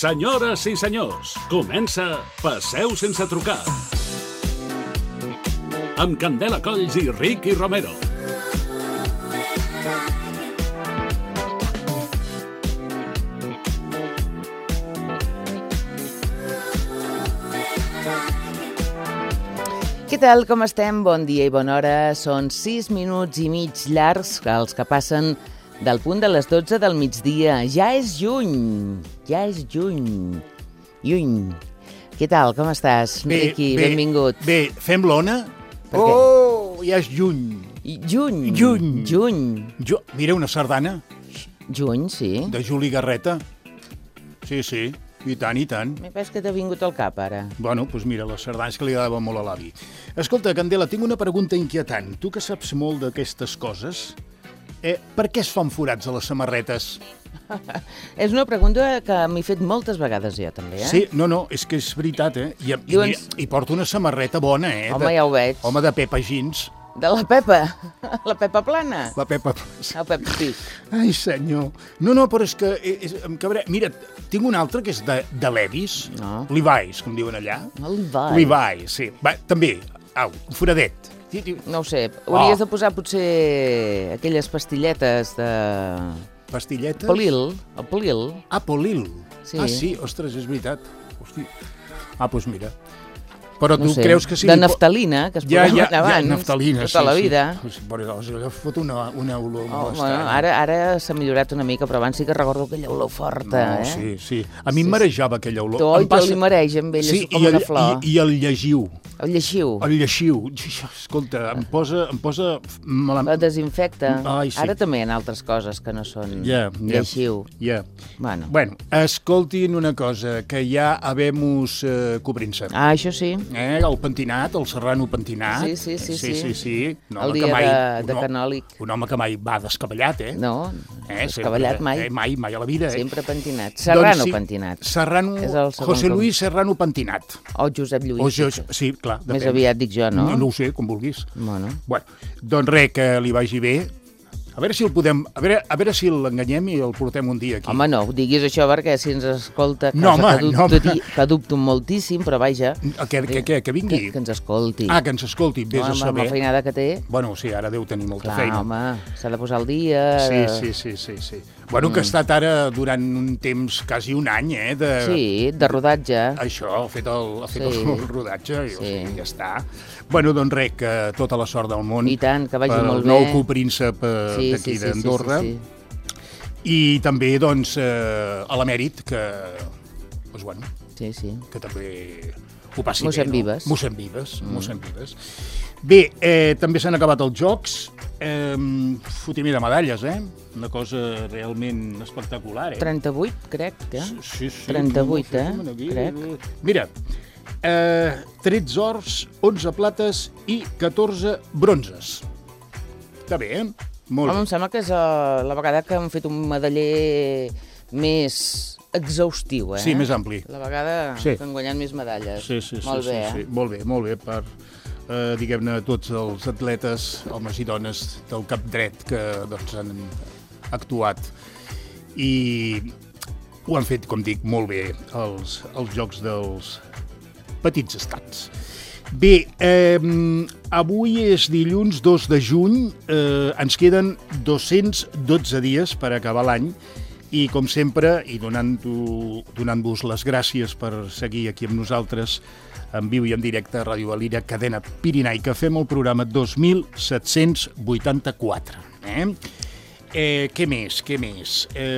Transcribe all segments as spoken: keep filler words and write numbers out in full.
Senyores i senyors, comença Passeu sense trucar. Amb Candela Colls i Ricky Romero. Què tal, com estem? Bon dia i bona hora. Són sis minuts i mig llargs els que passen del punt de les dotze del migdia. Ja és juny, ja és juny, juny. Què tal, com estàs, bé, Ricky? Bé, benvingut. Bé, fem l'ona? Per què? Oh, ja és juny. Juny. Juny. Juny. Jo, mira, una sardana Juny, sí. de Juli Garreta. Sí, sí, i tant, i tant. M'he pas que t'ha vingut al cap, ara. Bueno, doncs mira, les sardanes que li agradaven molt a l'avi. Escolta, Candela, tinc una pregunta inquietant. Tu que saps molt d'aquestes coses, eh, per què es fan forats a les samarretes? És una pregunta que m'he fet moltes vegades jo, també, eh? Sí, no, no, és que és veritat, eh? I, i, Diuen- i porta una samarreta bona, eh? Home, de, ja ho veig. Home, de Pepa Jeans. De la Pepa. La Pepa Plana. La Pepa... El Pep Pig. Ai, senyor. No, no, però és que... És, em cabré... Mira, tinc un altre que és de, de Levi's. No. Levi's, com diuen allà. El Levi. Levi's, sí. Va, també, au, un foradet. Sí, sí. No ho sé, hauries Oh. de posar potser aquelles pastilletes de... Pastilletes? Polil, el Polil. Ah, Polil. Sí. Ah, sí, ostres, és veritat. Hosti. Ah, doncs mira. Però No tu sé, creus que sí? de naftalina, que es ja, posaven ja, ja, abans, naftalina, tota sí, la sí. vida. Pues, però allò fot una, una olor Oh, molt bueno, estranya. ara ara s'ha millorat una mica, però abans sí que recordo aquella olor forta, No, eh? sí, sí. A mi Sí, em marejava aquella olor. Tu, Em oi, però li mereix amb ell, sí, és com i el, una flor. I, i el llegiu. El lleixiu, El lleixiu. Escolta, em posa... Em posa malament. la desinfecta. Ai, sí. Ara també hi ha altres coses que no són Ja, ja. lleixiu. Ja. Bueno. Bueno, escoltin una cosa, que ja habemos eh, cobrint-se. Ah, això sí. Eh, el pentinat, el serrano pentinat. Sí, sí, sí, sí. sí. sí, sí. Un El home dia que mai, de, de un, ho- canòlic. un home que mai va descabellat, eh? No, eh descabellat mai. Eh, mai, mai a la vida, eh? Sempre pentinat. Serrano Doncs sí, pentinat. Serrano, És el segon José com- Luis Serrano pentinat. O Josep Lluís. O jo, sí, clar. Més depèn. aviat dic jo, no? No, no ho sé, com vulguis. Bueno. Bueno, doncs res, que li vagi bé. A veure si el podem... A veure, a veure si l'enganyem i el portem un dia aquí. Home, no, diguis això perquè si ens escolta, cosa No, home, que, dubto, no, home. di- que dubto moltíssim, però vaja, Que, que, que, que vingui. que, que ens escolti. Ah, que ens escolti, vés no, a amb, amb saber. la feinada que té. Bueno, sí, ara deu tenir molta Clar, feina. home, s'ha de posar al dia. Sí, sí, sí, sí, sí. Bueno, que ha estat ara durant un temps, quasi un any, eh? De... Sí, de rodatge. Això, ha fet el, ha fet Sí. el rodatge i Sí. o sigui, ja està. Bueno, doncs res, que tota la sort del món. I tant, que vagi per molt el nou bé. copríncep eh, Sí, d'aquí sí, sí, d'Andorra. Sí, sí, I també, doncs, eh, a l'emèrit, que, doncs, bueno, sí, sí, sí. que també ho passi Mossèn bé, no? Vives. Mossèn Vives, mm. Mossèn Vives. Bé, eh, també s'han acabat els jocs. Eh, fotimer de medalles, eh? Una cosa realment espectacular, eh? trenta-vuit, crec, que. Sí, sí. trenta-vuit, no, eh? no, aquí, Crec. Mira, eh, tretze ors, onze plates i catorze bronzes. Està bé, eh? Molt Home, em bé. sembla que és uh, la vegada que han fet un medaller més exhaustiu, eh? Sí, més ampli. La vegada Sí. que han guanyat més medalles. Sí, sí, sí. Molt sí, bé, sí. eh? Molt bé, molt bé per, eh, diguem-ne, tots els atletes, homes i dones del cap dret que doncs, han actuat. I ho han fet, com dic, molt bé, els, els Jocs dels Petits Estats. Bé, eh, avui és dilluns dos de juny, eh, ens queden dos-cents dotze dies per acabar l'any i, com sempre, i donant-vos donant les gràcies per seguir aquí amb nosaltres en viu i en directe a Ràdio Valira, cadena Pirinaica, fem el programa dos mil set-cents vuitanta-quatre. Eh? Eh, què més, què més? Eh,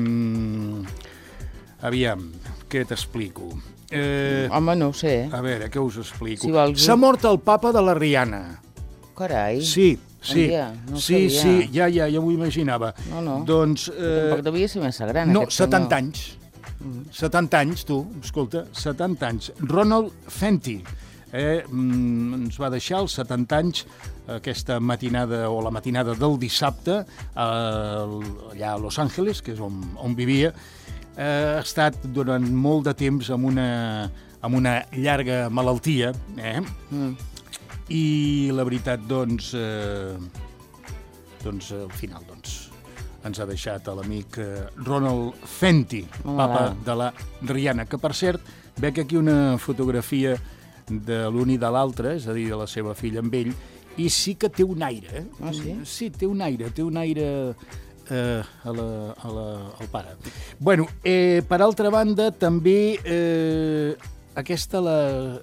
aviam, què t'explico? Eh, Home, no ho sé. a veure, què us explico? Si vols- S'ha mort el papa de la Rihanna. Carai. Sí, sí. Tia, no ho sí, sabia. sí, ja, ja, ja m'ho imaginava. No, no. Doncs... Eh, Tampoc devia ser massa gran, no, aquest senyor. setanta anys. setanta anys, tu, escolta, setanta anys. Ronald Fenty eh, mm, ens va deixar als setanta anys aquesta matinada, o la matinada del dissabte, eh, allà a Los Angeles, que és on, on vivia. Eh, ha estat durant molt de temps amb una, amb una llarga malaltia, eh? Mm. I la veritat, doncs, eh, doncs al final, doncs, ens ha deixat l'amic Ronald Fenty, papa de la Rihanna, que, per cert, veig aquí una fotografia de l'un i de l'altre, és a dir, de la seva filla amb ell, i sí que té un aire. Eh? Ah, sí? Sí, té un aire, té un aire eh, a la, a la, al pare. Bueno, eh, per altra banda, també eh, aquesta, la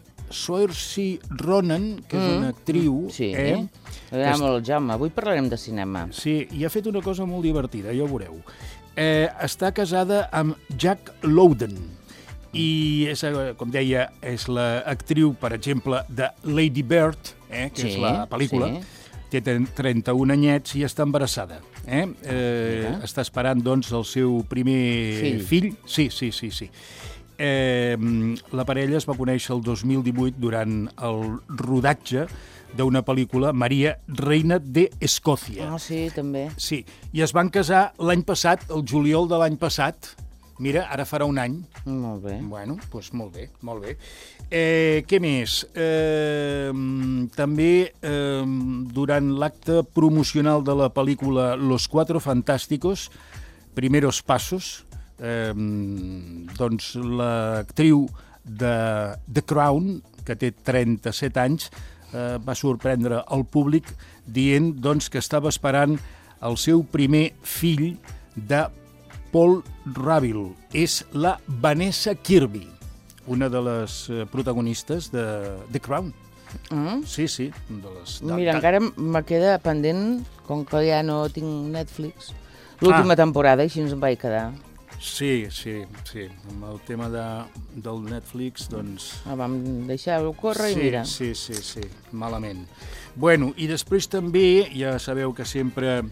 Saoirse Ronan, que és una actriu... Sí, eh? M'agrada molt el Jaume. Avui parlarem de cinema. Sí, i ha fet una cosa molt divertida, ja ho veureu. Eh, està casada amb Jack Lowden, i, és, com deia, és l'actriu, per exemple, de Lady Bird, eh, que sí, és la pel·lícula, sí. Té trenta-un anyets i està embarassada. Eh? Eh, està esperant, doncs, el seu primer fill. fill. Sí, sí, sí, sí. Eh, la parella es va conèixer el dos mil divuit durant el rodatge d'una pel·lícula, Maria, reina d'Escòcia. Ah, sí, també. Sí, i es van casar l'any passat, el juliol de l'any passat. Mira, ara farà un any. Molt bé. Bueno, doncs molt bé, molt bé. Eh, què més? Eh, també, eh, durant l'acte promocional de la pel·lícula Los Cuatro Fantásticos, Primeros Pasos, eh, doncs l'actriu de The Crown, que té trenta-set anys, eh, va sorprendre el públic dient, doncs, que estava esperant el seu primer fill de Paul Rabil. És la Vanessa Kirby, una de les protagonistes de The Crown. Mm? Sí, sí. De les, de, Mira, de... encara me queda pendent, com que ja no tinc Netflix, l'última ah. temporada, i així ens en vaig quedar. Sí, sí, sí. Amb el tema de, del Netflix, doncs... Ah, vam deixar-ho córrer sí, i mira. Sí, sí, sí, malament. Bueno, i després també, ja sabeu que sempre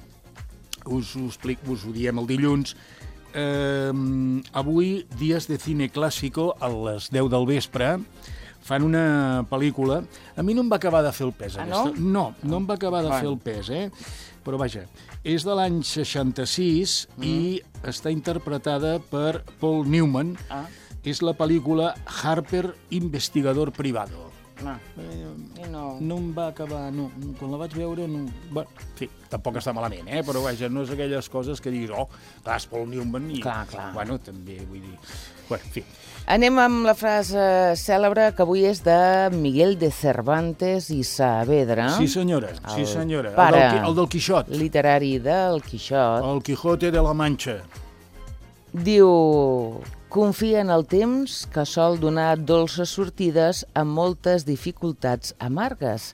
us ho explico, us ho diem el dilluns, eh, avui, Dies de Cine Clásico, a les deu del vespre, fan una pel·lícula. A mi no em va acabar de fer el pes. Ah, aquesta. no? No, no em va acabar de bueno. fer el pes, eh? Però vaja, és de l'any seixanta-sis mm. i està interpretada per Paul Newman. Ah. És la pel·lícula Harper, investigador privado. Ah. I no... No em va acabar... No, quan la vaig veure... No... Bueno, sí, tampoc està malament, eh? Però vaja, no és aquelles coses que diguis, oh, clar, és Paul Newman i... Clar, clar. Bueno, també, vull dir... Bueno, en fi. Anem amb la frase cèlebre, que avui és de Miguel de Cervantes i Saavedra. Sí, senyora, sí, senyora. El pare el, del, el del Quixot. literari del Quixot. El Quijote de la Mancha. Diu... Confia en el temps, que sol donar dolces sortides a moltes dificultats amargues.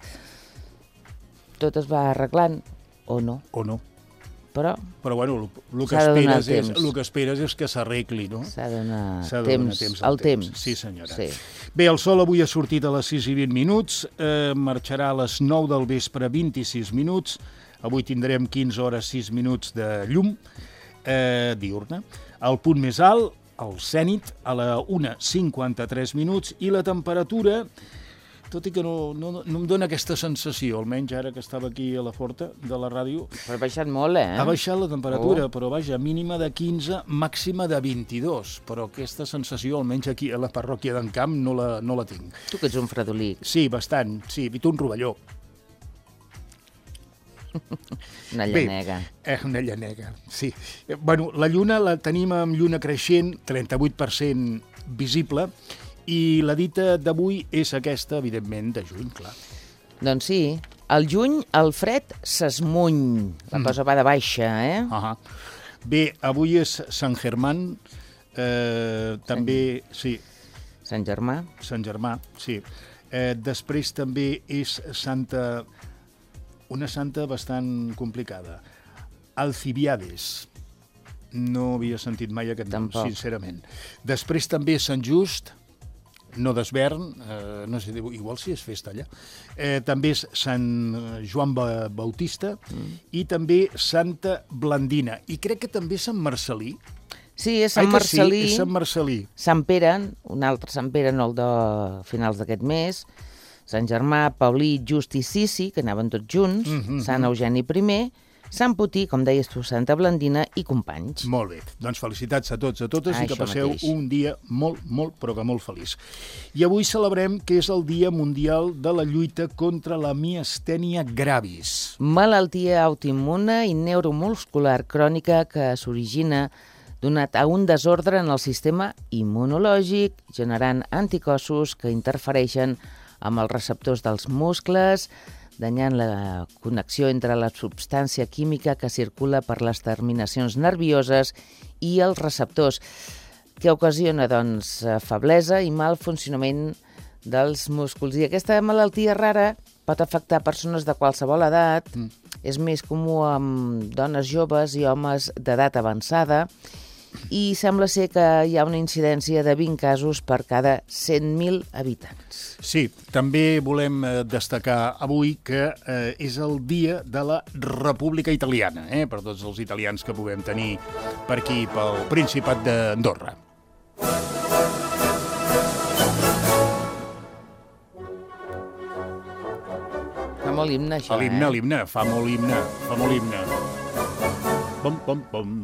Tot es va arreglant, o no? O no. Però, Però bueno, el que, s'ha de donar esperes és, temps. el que esperes és que s'arregli, no? S'ha de donar S'ha de donar temps, temps al al temps. temps. Sí, senyora. Sí. Bé, el sol avui ha sortit a les sis i vint minuts, eh, marxarà a les nou del vespre, vint-i-sis minuts. Avui tindrem quinze hores, sis minuts de llum eh, diurna. El punt més alt, el zènit, a la una cinquanta-tres minuts, i la temperatura, tot i que no, no, no em dóna aquesta sensació, almenys ara que estava aquí a la Forta de la ràdio... Però ha baixat molt, eh? Ha baixat la temperatura, Oh. però vaja, mínima de quinze, màxima de vint-i-dos. Però aquesta sensació, almenys aquí a la parròquia d'en Camp, no la, no la tinc. Tu que ets un fredolic. Sí, bastant, sí, i tu un rovelló. Una llanega. Bé, eh, una llanega, sí. Eh, bueno, la lluna la tenim amb lluna creixent, trenta-vuit per cent visible, i la dita d'avui és aquesta, evidentment, de juny, clar. Doncs sí, al juny el fred s'esmuny. La Mm. cosa va de baixa, eh? Uh-huh. Bé, avui és Sant Germán, eh, també, sí, Sant Germà. Sant Germà, sí. Eh, després també és Santa... Una santa bastant complicada. Alcibiades. No havia sentit mai aquest nom, Tampoc. sincerament. Després també Sant Just, no d'Esvern, eh, no sé, igual si és festa allà. Eh, també és Sant Joan Ba- Bautista mm. i també Santa Blandina. I crec que també Sant Marcelí. Sí, és Sant Ai que Marcelí. Sí, és Sant Marcelí. Sant Pere, un altre Sant Pere, no el de finals d'aquest mes. Sant Germà, Paulí, Just i Sissi, que anaven tots junts, Mhm. Sant Eugeni primer, Sant Putí, com deies tu, Santa Blandina i companys. Molt bé. Doncs felicitats a tots, a totes, Ah, i que això passeu mateix. un dia molt, molt, però que molt feliç. I avui celebrem que és el Dia Mundial de la lluita contra la miastènia gravis. Malaltia autoimmune i neuromuscular crònica que s'origina donat a un desordre en el sistema immunològic, generant anticossos que interfereixen amb els receptors dels muscles, danyant la connexió entre la substància química que circula per les terminacions nervioses i els receptors, que ocasiona doncs, feblesa i mal funcionament dels músculs. I aquesta malaltia rara pot afectar persones de qualsevol edat, mm. és més comú amb dones joves i homes d'edat avançada, i sembla ser que hi ha una incidència de vint casos per cada cent mil habitants. Sí, també volem destacar avui que eh, és el dia de la República Italiana, eh, per tots els italians que puguem tenir per aquí, pel Principat d'Andorra. Fa molt himne, això, L'himne, eh? l'himne, fa molt himne, fa molt himne. Pom, pom, pom.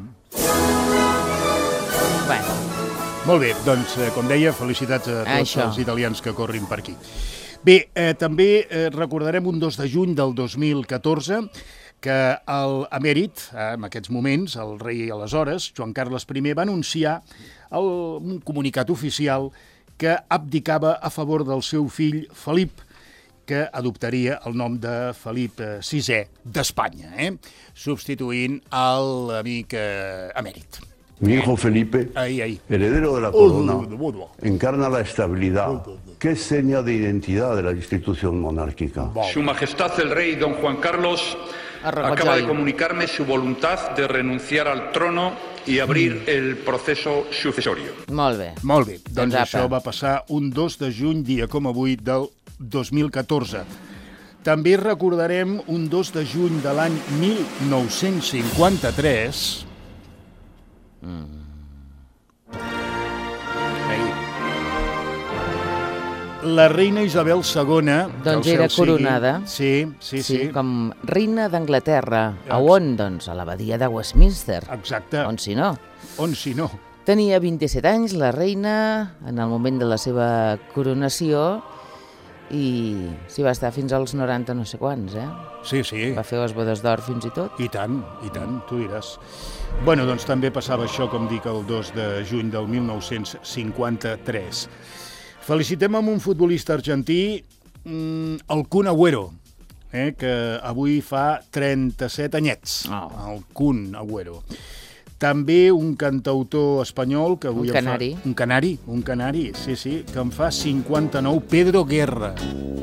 Bueno, Molt bé, doncs, eh, com deia, felicitats a tots Això. els italians que corrin per aquí. Bé, eh, també eh, recordarem un dos de juny del dos mil catorze que l'emèrit, eh, en aquests moments, el rei aleshores, Joan Carles I, va anunciar el, un comunicat oficial que abdicava a favor del seu fill Felip, que adoptaria el nom de Felip sisè d'Espanya, eh? substituint l'amic eh, emèrit. Mi hijo Felipe, Ahí, ahí. heredero de la corona, encarna la estabilidad, que es seña de identidad de la institución monárquica. Su Majestad el Rey Don Juan Carlos Arrogolloi. acaba de comunicarme su voluntad de renunciar al trono y abrir el proceso sucesorio. molt bé. Molt bé, doncs Doncs apa. això va passar un dos de juny, dia com avui, del dos mil catorze. També recordarem un dos de juny de l'any mil nou-cents cinquanta-tres... Mm. La reina Isabel segona... que Doncs el era cel sigui- coronada. Sí, sí, sí. Sí, com reina d'Anglaterra. A on? Doncs a l'abadia de Westminster. Exacte. On si no? On si no? Tenia vint-i-set anys, la reina, en el moment de la seva coronació, i s'hi va estar fins als noranta no sé quants, eh? Sí, sí. Va fer les bodes d'or fins i tot. I tant, i tant, tu diràs. Bueno, doncs també passava això, com dic, el dos de juny del mil nou-cents cinquanta-tres. Felicitem amb un futbolista argentí, mmm, el Kun Agüero, eh, que avui fa trenta-set anyets, Oh. el Kun Agüero. També un cantautor espanyol que avui Un en canari. fa... Un canari. Un canari, sí, sí, que en fa cinquanta-nou, Pedro Guerra.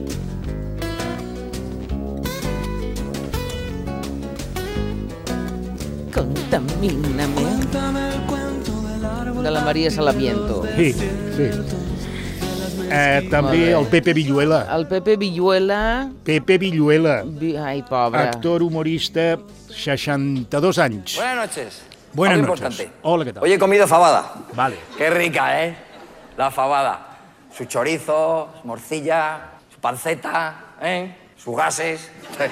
Contamíname. De la Maria Salamiento. Sí, sí. Eh, també el Pepe Villuela. El Pepe Villuela... Pepe Villuela, Vi... Ai, pobre. actor humorista, seixanta-dos anys. Buenas noches. Buenas Algo noches. importante. Hola, ¿qué tal? Hoy he comido fabada. Vale. Qué rica, ¿eh? La fabada. Su chorizo, su morcilla, su panceta, ¿eh? Sus gases.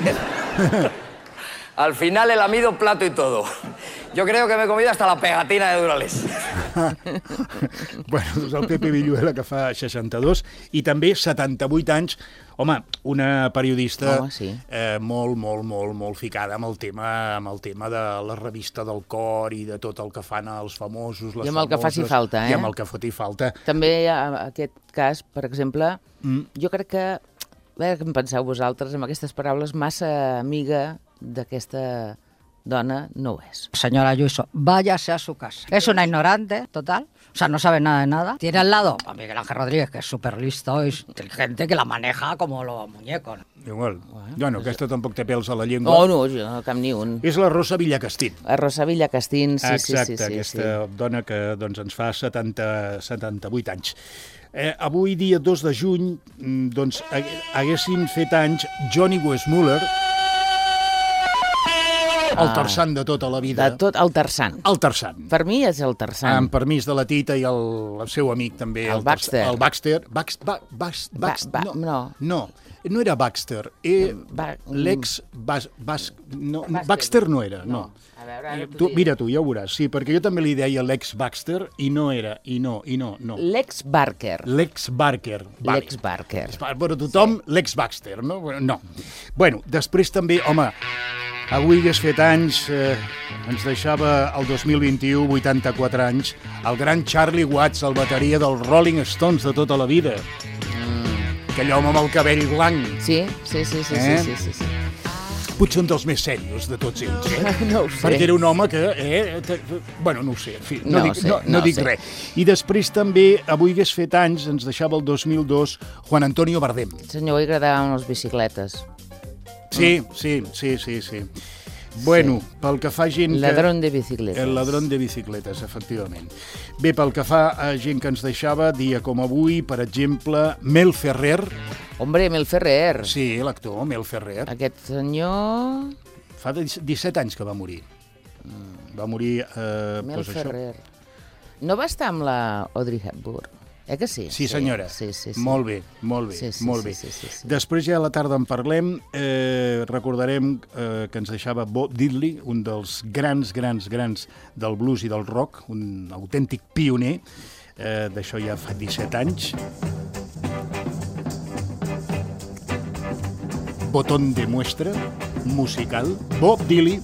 Al final el amido plato y todo. Yo creo que me he comido hasta la pegatina de Durales. Bueno, doncs el Pepe Villuela, que fa seixanta-dos, i també setanta-vuit anys. Home, una periodista Home, sí. eh, molt, molt, molt, molt ficada amb el tema amb el tema de la revista del cor i de tot el que fan els famosos, les I amb el que faci famoses, falta, eh? I amb el que foti falta. També a aquest cas, per exemple, Mm. jo crec que, a veure què en penseu vosaltres, amb aquestes paraules, massa amiga d'aquesta dona no ho és. Señora Ayuso, váyase a su casa. Es una ignorante, total. O sea, no sabe nada de nada. Tiene al lado a Miguel Ángel Rodríguez, que es súper listo y inteligente, que la maneja como los muñecos. Igual. Bueno, aquesta tampoc té pèls a la llengua. No, no, jo, no, cap ni un. És la Rosa Villacastín. A Rosa Villacastín, sí, Exacte, sí, sí, sí, aquesta sí. dona que doncs, ens fa setanta, setanta-vuit anys. Eh, avui, dia dos de juny, mm, doncs, haguessin fet anys Johnny Weissmuller, el Tarzan de tota la vida. De tot, el Tarzan. El Tarzan. Per mi és el Tarzan. Amb permís de la Tita i el, el seu amic també. El Baxter. El Baxter. Bax, ba, Bax, Bax, Ba- ba- no. no. No era Baxter. Eh, Ba- L'ex... Bas, Bas, no, Baxter. Baxter no era, no. A veure, ara t'ho Tu, dic. mira tu, ja ho veuràs. Sí, perquè jo també li deia l'ex Baxter i no era, i no, i no, no. Lex Barker. L'ex Barker. Vale. Lex Barker. Però tothom, sí. l'ex Baxter, no? No. Bueno, després també, home, avui hagués fet anys, eh, ens deixava el dos mil vint-i-u, vuitanta-quatre anys, el gran Charlie Watts, el bateria dels Rolling Stones de tota la vida. Mm. Aquell home amb el cabell blanc. Sí, sí, sí, sí, Eh? sí, sí, sí, sí. Potser un dels més serios de tots ells, eh? No ho sé. Perquè era un home que... Eh, te, bueno, no ho sé, en fi, no, No dic, sé, no, no no dic sé. res. I després també, avui hagués fet anys, ens deixava el dos mil dos, Juan Antonio Bardem. Senyor, li agradaven les bicicletes. Sí, sí, sí, sí, sí. Bueno, pel que fa a gent que... Ladrón de bicicletes. El ladrón de bicicletes, efectivament. Bé, pel que fa a gent que ens deixava, dia com avui, per exemple, Mel Ferrer. Hombre, Mel Ferrer. Sí, l'actor, Mel Ferrer. Aquest senyor... Fa disset anys que va morir. Va morir... Eh, Mel doncs Ferrer. No va estar amb la Audrey Hepburn? Eh que sí? Sí, senyora. Sí, sí, sí. Molt bé, molt bé, Sí, sí, molt sí, bé. sí, sí, sí. Després ja a la tarda en parlem, eh, recordarem eh, que ens deixava Bob Diddley, un dels grans, grans, grans del blues i del rock, un autèntic pioner, eh, d'això ja fa disset anys. Botón de muestra musical, Bob Diddley.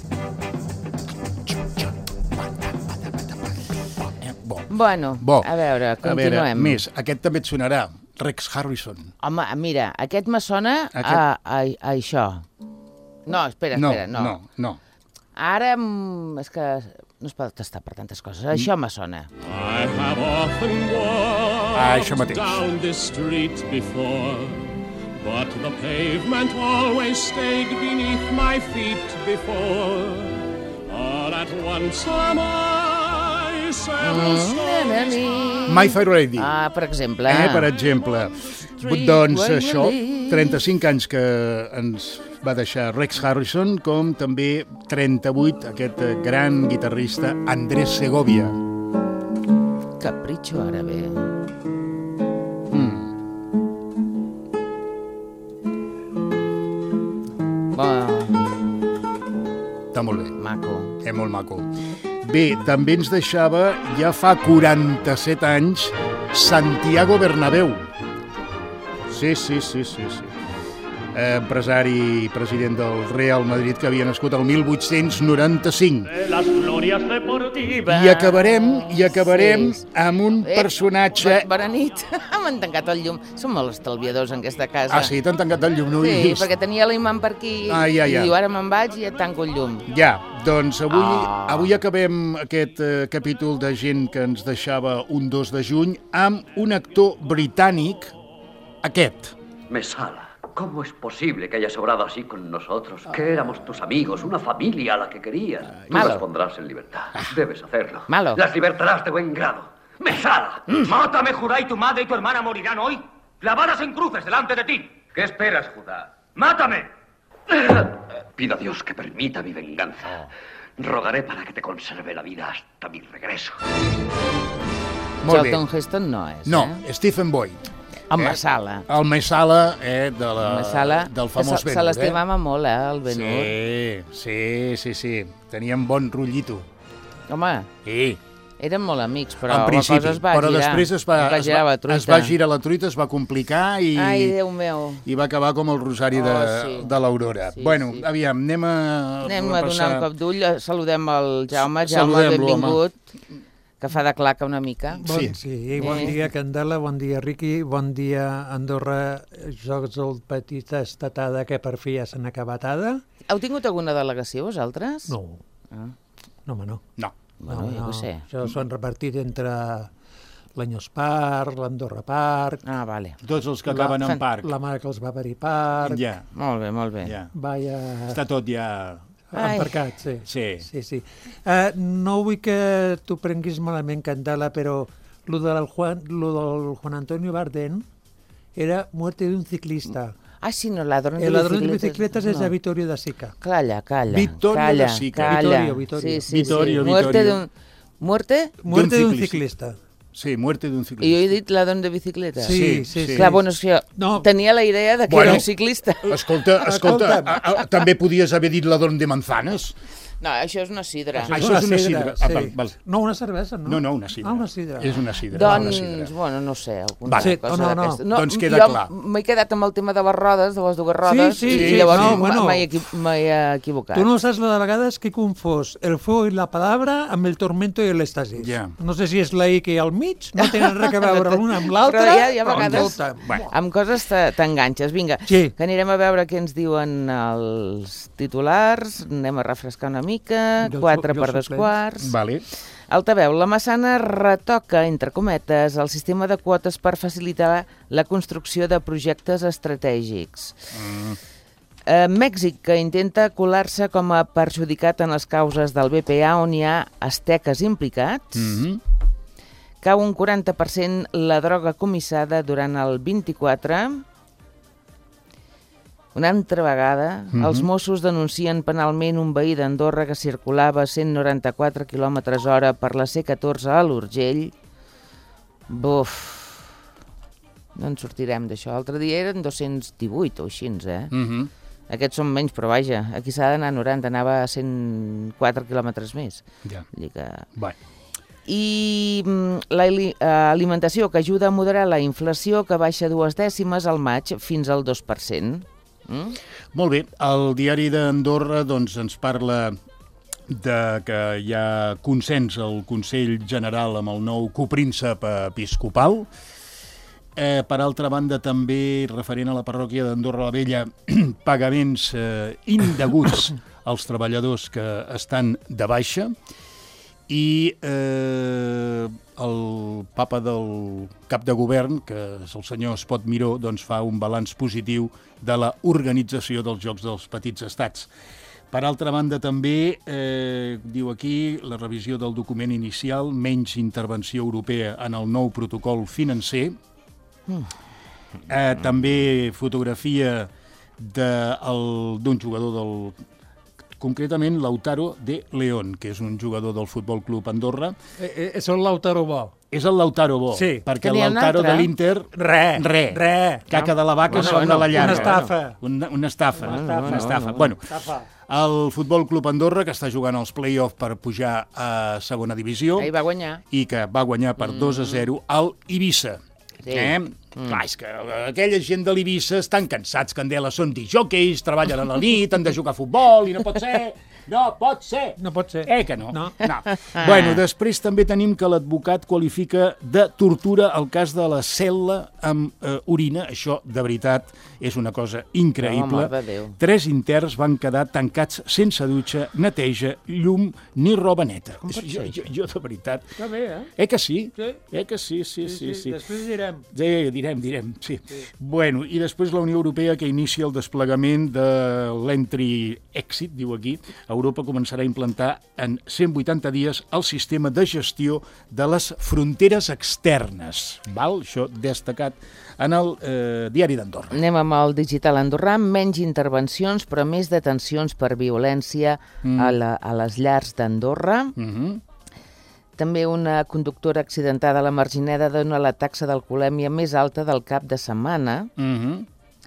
Bueno, Bo. a veure, A continuem. veure, més, aquest també et sonarà, Rex Harrison. Home, mira, aquest me sona Aquest- a, a, a això. No, espera, No, espera, no. no, no. Ara, mm, és que no es pot estar per tantes coses. Això me sona. I have often walked Ah, això mateix. down this street before, but the pavement always stayed beneath my feet before. All at once am I several stories. My Fair Lady. Ah, per exemple. Eh, per exemple. Doncs això, trenta-cinc anys que ens va deixar Rex Harrison, com també trenta-vuit aquest eh, gran guitarrista Andrés Segovia. Capricho árabe. Mm. Bon, Està molt bé, maco. és molt maco. Bé, també ens deixava ja fa quaranta-set anys Santiago Bernabéu. Sí, sí, sí, sí, sí. Eh, empresari i president del Real Madrid que havia nascut el mil vuit-cents noranta-cinc. Las glorias deportivas. I acabarem, i acabarem Sí. amb un Eh, personatge... Bona nit. M'han tancat el llum. Som molt estalviadors en aquesta casa. Ah, sí, t'han tancat el llum, no ho he Sí, vist. perquè tenia l'imant per aquí Ah, ja, ja. i diu, ara me'n vaig i et tanco el llum. Ja, doncs avui, Ah. avui acabem aquest eh, capítol de gent que ens deixava un dos de juny amb un actor britànic, aquest. Mesala, ¿cómo es posible que hayas obrado así con nosotros? Que éramos tus amigos, una familia a la que querías. Tú Malo. las pondrás en libertad. Debes hacerlo. Malo. Las libertarás de buen grado. ¡Mesala! Mátame, Judá, y tu madre y tu hermana morirán hoy, clavadas en cruces delante de ti. ¿Qué esperas, Judá? ¡Mátame! Pido a Dios que permita mi venganza. Rogaré para que te conserve la vida hasta mi regreso. Molt bé. Charlton Heston no és, No, eh? Stephen Boyd. El Eh? Massala. El Messala, eh, de la, El Massala. del famós Se, Ben se Hur, l'estimava molt, eh, el Ben Hur. eh? Sí, sí, sí, sí. Tenien bon rotllito. Home, Sí. eren molt amics, però en principi, la cosa es va però girar. després es va, es va es, girar va, la truita. es va girar la truita, es va complicar i, Ai, Déu meu. i va acabar com el rosari Oh, de, sí. de l'Aurora. Sí, bueno, sí. aviam, anem a Anem a donar repassar- un cop d'ull. Saludem el Jaume. Jaume, Saludem-lo, benvingut. Que fa de claca una mica. Bon, Sí. sí, bon Eh. dia, Candela, bon dia, Riqui, bon dia, Andorra, jocs del petita estatada que per fi ja s'han acabat ara. Heu tingut alguna delegació, vosaltres? No, Ah. no, home, no. No. Bueno, jo què sé. Això s'ho han repartit entre l'Anyos Park, l'Andorra Park, Ah, vale. Tots els que acaben fan- en parc. la mare que els va parir Park, Ja, Molt bé, molt bé. ja. vaya... Està tot ja... Ai. Emparcat, sí. Sí. sí, sí. Uh, no vull que tu prenguis malament, Candela, però lo del Juan, lo del Juan Antonio Bardem era muerte d'un ciclista. Ah, sí, no, ladrón de El ladrón de bicicletas bicicletas es no. de Vittorio da Sica. Calla, calla. Vittorio calla, da Sica. Calla. Vittorio, Vittorio. Sí, sí, Vittorio, sí. Muerte Vittorio. d'un... Muerte? Muerte D'un d'un ciclista. ciclista. Sí, muerte d'un I ciclista. jo he dit ladrón de bicicletes. Sí, Sí, sí, sí. Clar, bueno, és que jo No. tenia la idea de que Bueno. era un ciclista. Escolta, escolta, Escolta. a, a, també podies haver dit ladrón de manzanas. No, això és una sidra. Això és una sidra. Ah, val, val. No, una cervesa, no? No, no, una sidra. Ah, una sidra. És una sidra. Doncs, una sidra. bueno, no sé, alguna Vale. cosa Sí, no, no, d'aquesta. no. Doncs queda jo clar. m'he quedat amb el tema de les rodes, de les dues rodes, Sí, sí, i sí. llavors No, m- bueno. m'he equi m'he equivocat. Tu no saps la de vegades que he confós el fuego i la palabra amb el tormento i l'èxtasis. Ja. No sé si és la I que hi ha al mig, no tenen res a veure l'una amb l'altra. Però hi ha, hi ha vegades Escolta, Bueno. amb coses te- t'enganxes. Vinga, Sí. que anirem a veure què ens diuen els titulars, anem a refrescar una mica, Jo el quatre su- jo el per dos suplent. quarts. Vale. Altaveu, la Massana retoca, entre cometes, el sistema de quotes per facilitar la construcció de projectes estratègics. Mm. Eh, Mèxic, que intenta colar-se com a perjudicat en les causes del B P A on hi ha asteques implicats. Mm -hmm. Cau un quaranta per cent la droga comissada durant el vint-i-quatre. Una altra vegada, Mhm. els Mossos denuncien penalment un veí d'Andorra que circulava a cent noranta-quatre quilòmetres hora per la C catorze a l'Urgell. Buf, no en sortirem d'això. L'altre dia eren dos-cents divuit o així, eh? Mm -hmm. Aquests són menys, però vaja, aquí s'ha d'anar a noranta, anava a cent quatre quilòmetres més. Ja. Vull dir que... Bueno. I mm, l'alimentació, que ajuda a moderar la inflació, que baixa dues dècimes al maig fins al dos per cent. Mm? Molt bé, el diari d'Andorra doncs, ens parla de que hi ha consens al Consell General amb el nou copríncep episcopal. Eh, per altra banda, també, referent a la parròquia d'Andorra la Vella, pagaments eh, indeguts als treballadors que estan de baixa. I eh, el papa del cap de govern, que és el senyor Espot Miró, doncs fa un balanç positiu de la organització dels Jocs dels Petits Estats. Per altra banda, també, eh, diu aquí, la revisió del document inicial, menys intervenció europea en el nou protocol financer. Eh, també fotografia d'un jugador del... concretament Lautaro de León, que és un jugador del Futbol Club Andorra. Eh, eh, és el Lautaro bo. És el Lautaro bo, Sí. perquè Que el n'hi ha un Lautaro altre? de l'Inter... Re, Re. re. Caca de la vaca Bueno, sobre bueno, la llarga. Una estafa. Una, una estafa. Bueno, Una bueno, estafa. bueno. Bueno, Estafa. el Futbol Club Andorra, que està jugant els play-off per pujar a segona divisió, Ahir va guanyar. i que va guanyar per dos a zero al Eivissa. Sí. Eh? Mm. Clar, és que aquella gent de l'Eivissa estan cansats, Candela, són disjòqueis, treballen a la nit, han de jugar a futbol, i no pot ser, no pot ser. No pot ser. Eh que no? No. no. Bueno, després també tenim que l'advocat qualifica de tortura el cas de la cel·la amb eh, orina. Això, de veritat, és una cosa increïble. Oh, mare de Déu. Tres interns van quedar tancats sense dutxa, neteja, llum ni roba neta. Com pot jo, ser jo, jo, de veritat... Està bé, eh? Eh que sí? Sí. Eh que sí, sí, sí. sí. Després direm. Sí, direm, direm, sí. sí. Bueno, i després la Unió Europea, que inicia el desplegament de l'Entry Exit, diu aquí. Europa començarà a implantar en cent vuitanta dies el sistema de gestió de les fronteres externes. Val? Això destacat en el eh, diari d'Andorra. Anem amb el digital andorrà, menys intervencions, però més detencions per violència mm. a, la, a les llars d'Andorra. Mm-hmm. També una conductora accidentada a la Margineda dona la taxa d'alcoholèmia més alta del cap de setmana. Mm-hmm.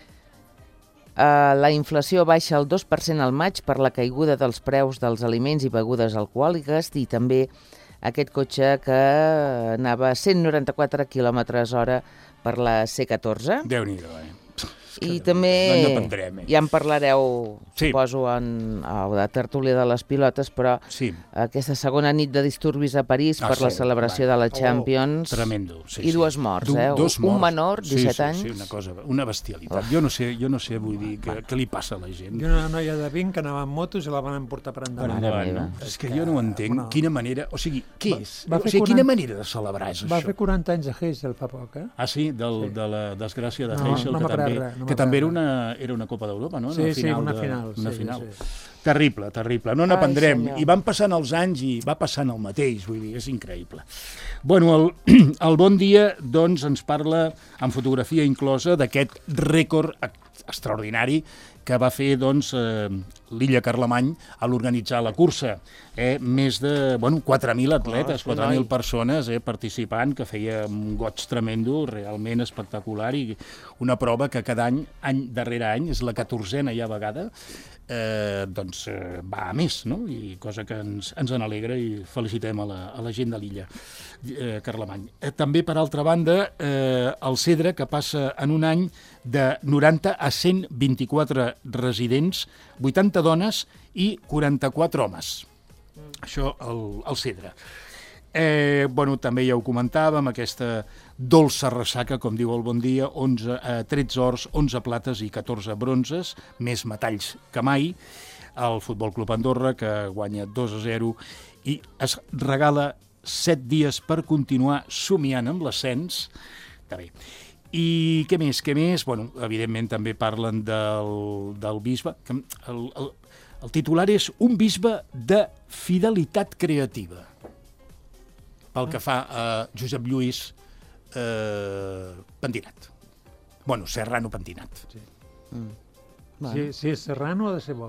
Uh, la inflació baixa el dos per cent al maig per la caiguda dels preus dels aliments i begudes alcohòliques i també aquest cotxe que anava a cent noranta-quatre quilòmetres hora per la C catorze. Déu-n'hi-do, eh? I també, no n'aprendrem, eh? ja en parlareu, sí. suposo, en, a la tertúlia de les pilotes, però sí. aquesta segona nit de disturbis a París ah, per sí, la celebració clar. de la Champions. Oh, tremendo, sí, I dues morts, du, eh? Dos un morts. menor, disset sí, anys. Sí, sí, una cosa, una bestialitat. Oh. Jo no sé, jo no sé, vull dir, què, què li passa a la gent? I una noia de vint que anava amb moto i se la van emportar per endavant. Per endavant, no? És que jo no ho entenc. Una... Quina manera... O sigui, què és? Va, va o sigui, quaranta... quina manera de celebrar és va això? Va fer quaranta anys de Heysel fa poc, eh? Ah, sí? Del, sí. De la desgràcia de no, Heysel, no que també, res, no que també era una, era una Copa d'Europa, no? Sí, una sí, final una de, final. Una sí, final. Sí. Terrible, terrible. No n'aprendrem. Ai, I van passant els anys i va passant el mateix, vull dir, és increïble. Bueno, el, el Bon Dia, doncs, ens parla, amb fotografia inclosa, d'aquest rècord extraordinari que va fer doncs, eh, l'Illa Carlemany a l'organitzar la cursa. Eh, més de bueno, quatre mil atletes, oh, quatre mil persones eh, participant, que feia un goig tremendo, realment espectacular, i una prova que cada any, any darrere any, és la catorzena ja vegada, eh, doncs eh, va a més, no? I cosa que ens, ens en alegra i felicitem a la, a la gent de l'Illa eh, Carlemany. Eh, també, per altra banda, eh, el Cedre, que passa en un any de noranta a cent vint-i-quatre residents, vuitanta dones i quaranta-quatre homes. Això, el, el Cedre. Eh, bueno, també ja ho comentàvem, aquesta dolça ressaca, com diu el Bon Dia, onze, eh, tretze ors, onze plates i catorze bronzes, més metalls que mai. El Futbol Club Andorra, que guanya dos a zero i es regala set dies per continuar somiant amb l'ascens. Està bé. I què més, què més? Bueno, evidentment també parlen del, del bisbe. El, el, el titular és un bisbe de fidelitat creativa. Pel que fa a Josep Lluís eh, Pentinat. Bueno, Serrano Pentinat. Sí. Mm. Bueno. Sí, sí, és Serrano ha de ser bo.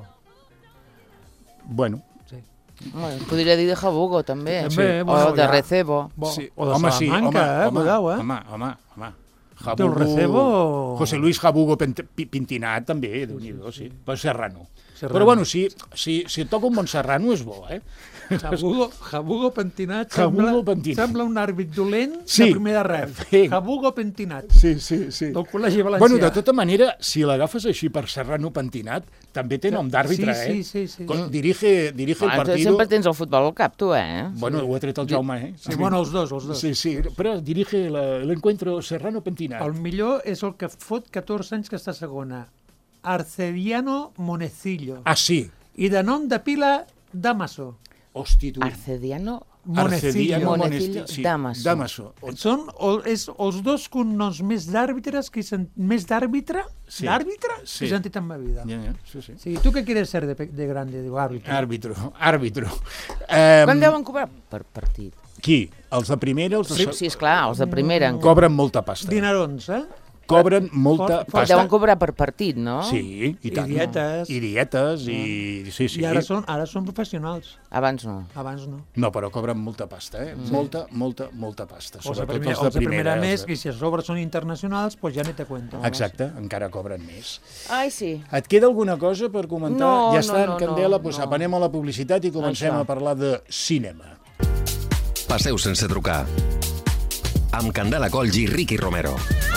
Bueno. Sí. Bueno, podria dir de Jabugo, també. També, sí. bueno, o de ja. Recebo. Sí. O de home, Salamanca, sí, home, eh? Home, Cuidao, eh? home, home, home. Jabugo... Del Recebo... José Luis Jabugo Pentinat, també, déu-n'hi-do, sí. Però Serrano. Serrano. Però bueno, si, si, si et toca un bon Serrano és bo, eh? Jabugo, Jabugo Pentinat Jabugo sembla, Pentinat. sembla un àrbit dolent sí. de primera ref. Sí. Jabugo Pentinat. Sí, sí, sí. Del Col·legi Valencià. Bueno, de tota manera, si l'agafes així per Serrano Pentinat, també té nom d'àrbitre, sí, eh? Sí, sí, sí. Com, dirige, dirige ah, el partido... Sempre tens el futbol al cap, tu, eh? Bueno, ho ha tret el Jaume, eh? Sí, bueno, els dos, els dos. Sí, sí, però dirige l'encuentro Serrano Pentinat. El millor és el que fot catorze anys que està a segona. Arcediano Monecillo. Ah, sí. I de nom de pila, Damaso. Hosti, tu. Arcediano Monecillo. Monecillo sí. Damaso. Damaso. Són o, és, els dos cognoms més d'àrbitres que sent, més d'àrbitre sí. d'àrbitre sí. que he sentit en ma vida. Ja, ja, sí, sí. Sí, ¿tú qué quieres ser de, de grande? Digo, árbitro. Árbitro, árbitro. Um, Quan deuen cobrar per partit? Qui? Els de primera? Els de... Sí, sí, esclar, els de primera. En... Cobren molta pasta. Dinerons, eh? Cobren molta for, for, pasta. Deuen cobrar per partit, no? Sí, i tant. I dietes. I dietes, i... Sí, sí. I ara són, ara són professionals. Abans no. Abans no. No, però cobren molta pasta, eh? Sí. Molta, molta, molta pasta. Els de Sobretot primera, els de primera. primera més, de... que si a sobre són internacionals, pues ja ni te cuento. Exacte, encara cobren més. Ai, sí. Et queda alguna cosa per comentar? No, ja està, no, no, Candela, no, doncs no. apanem a la publicitat i comencem Això. a parlar de cinema. Passeu sense trucar. Amb Candela Colls i Ricky Romero.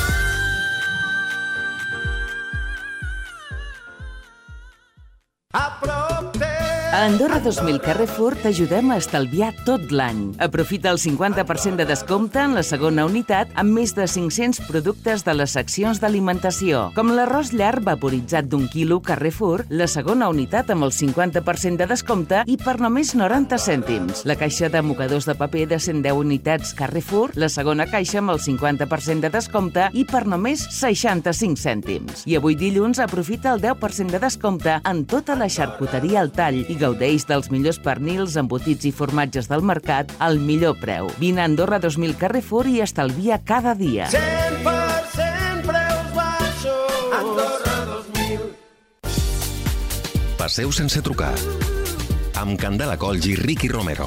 A Andorra dos mil Carrefour t'ajudem a estalviar tot l'any. Aprofita el cinquanta per cent de descompte en la segona unitat amb més de cinc-cents productes de les seccions d'alimentació. Com l'arròs llarg vaporitzat d'un quilo Carrefour, la segona unitat amb el cinquanta per cent de descompte i per només noranta cèntims. La caixa de mocadors de paper de cent deu unitats Carrefour, la segona caixa amb el cinquanta per cent de descompte i per només seixanta-cinc cèntims. I avui dilluns aprofita el deu per cent de descompte en tota la xarcuteria al tall i gaudeix dels millors pernils, embotits i formatges del mercat al millor preu. Vine a Andorra dos mil Carrefour i estalvia cada dia. cent per cent preus baixos. Andorra dos mil. Passeu sense trucar. Amb Candela Colls i Ricky Romero.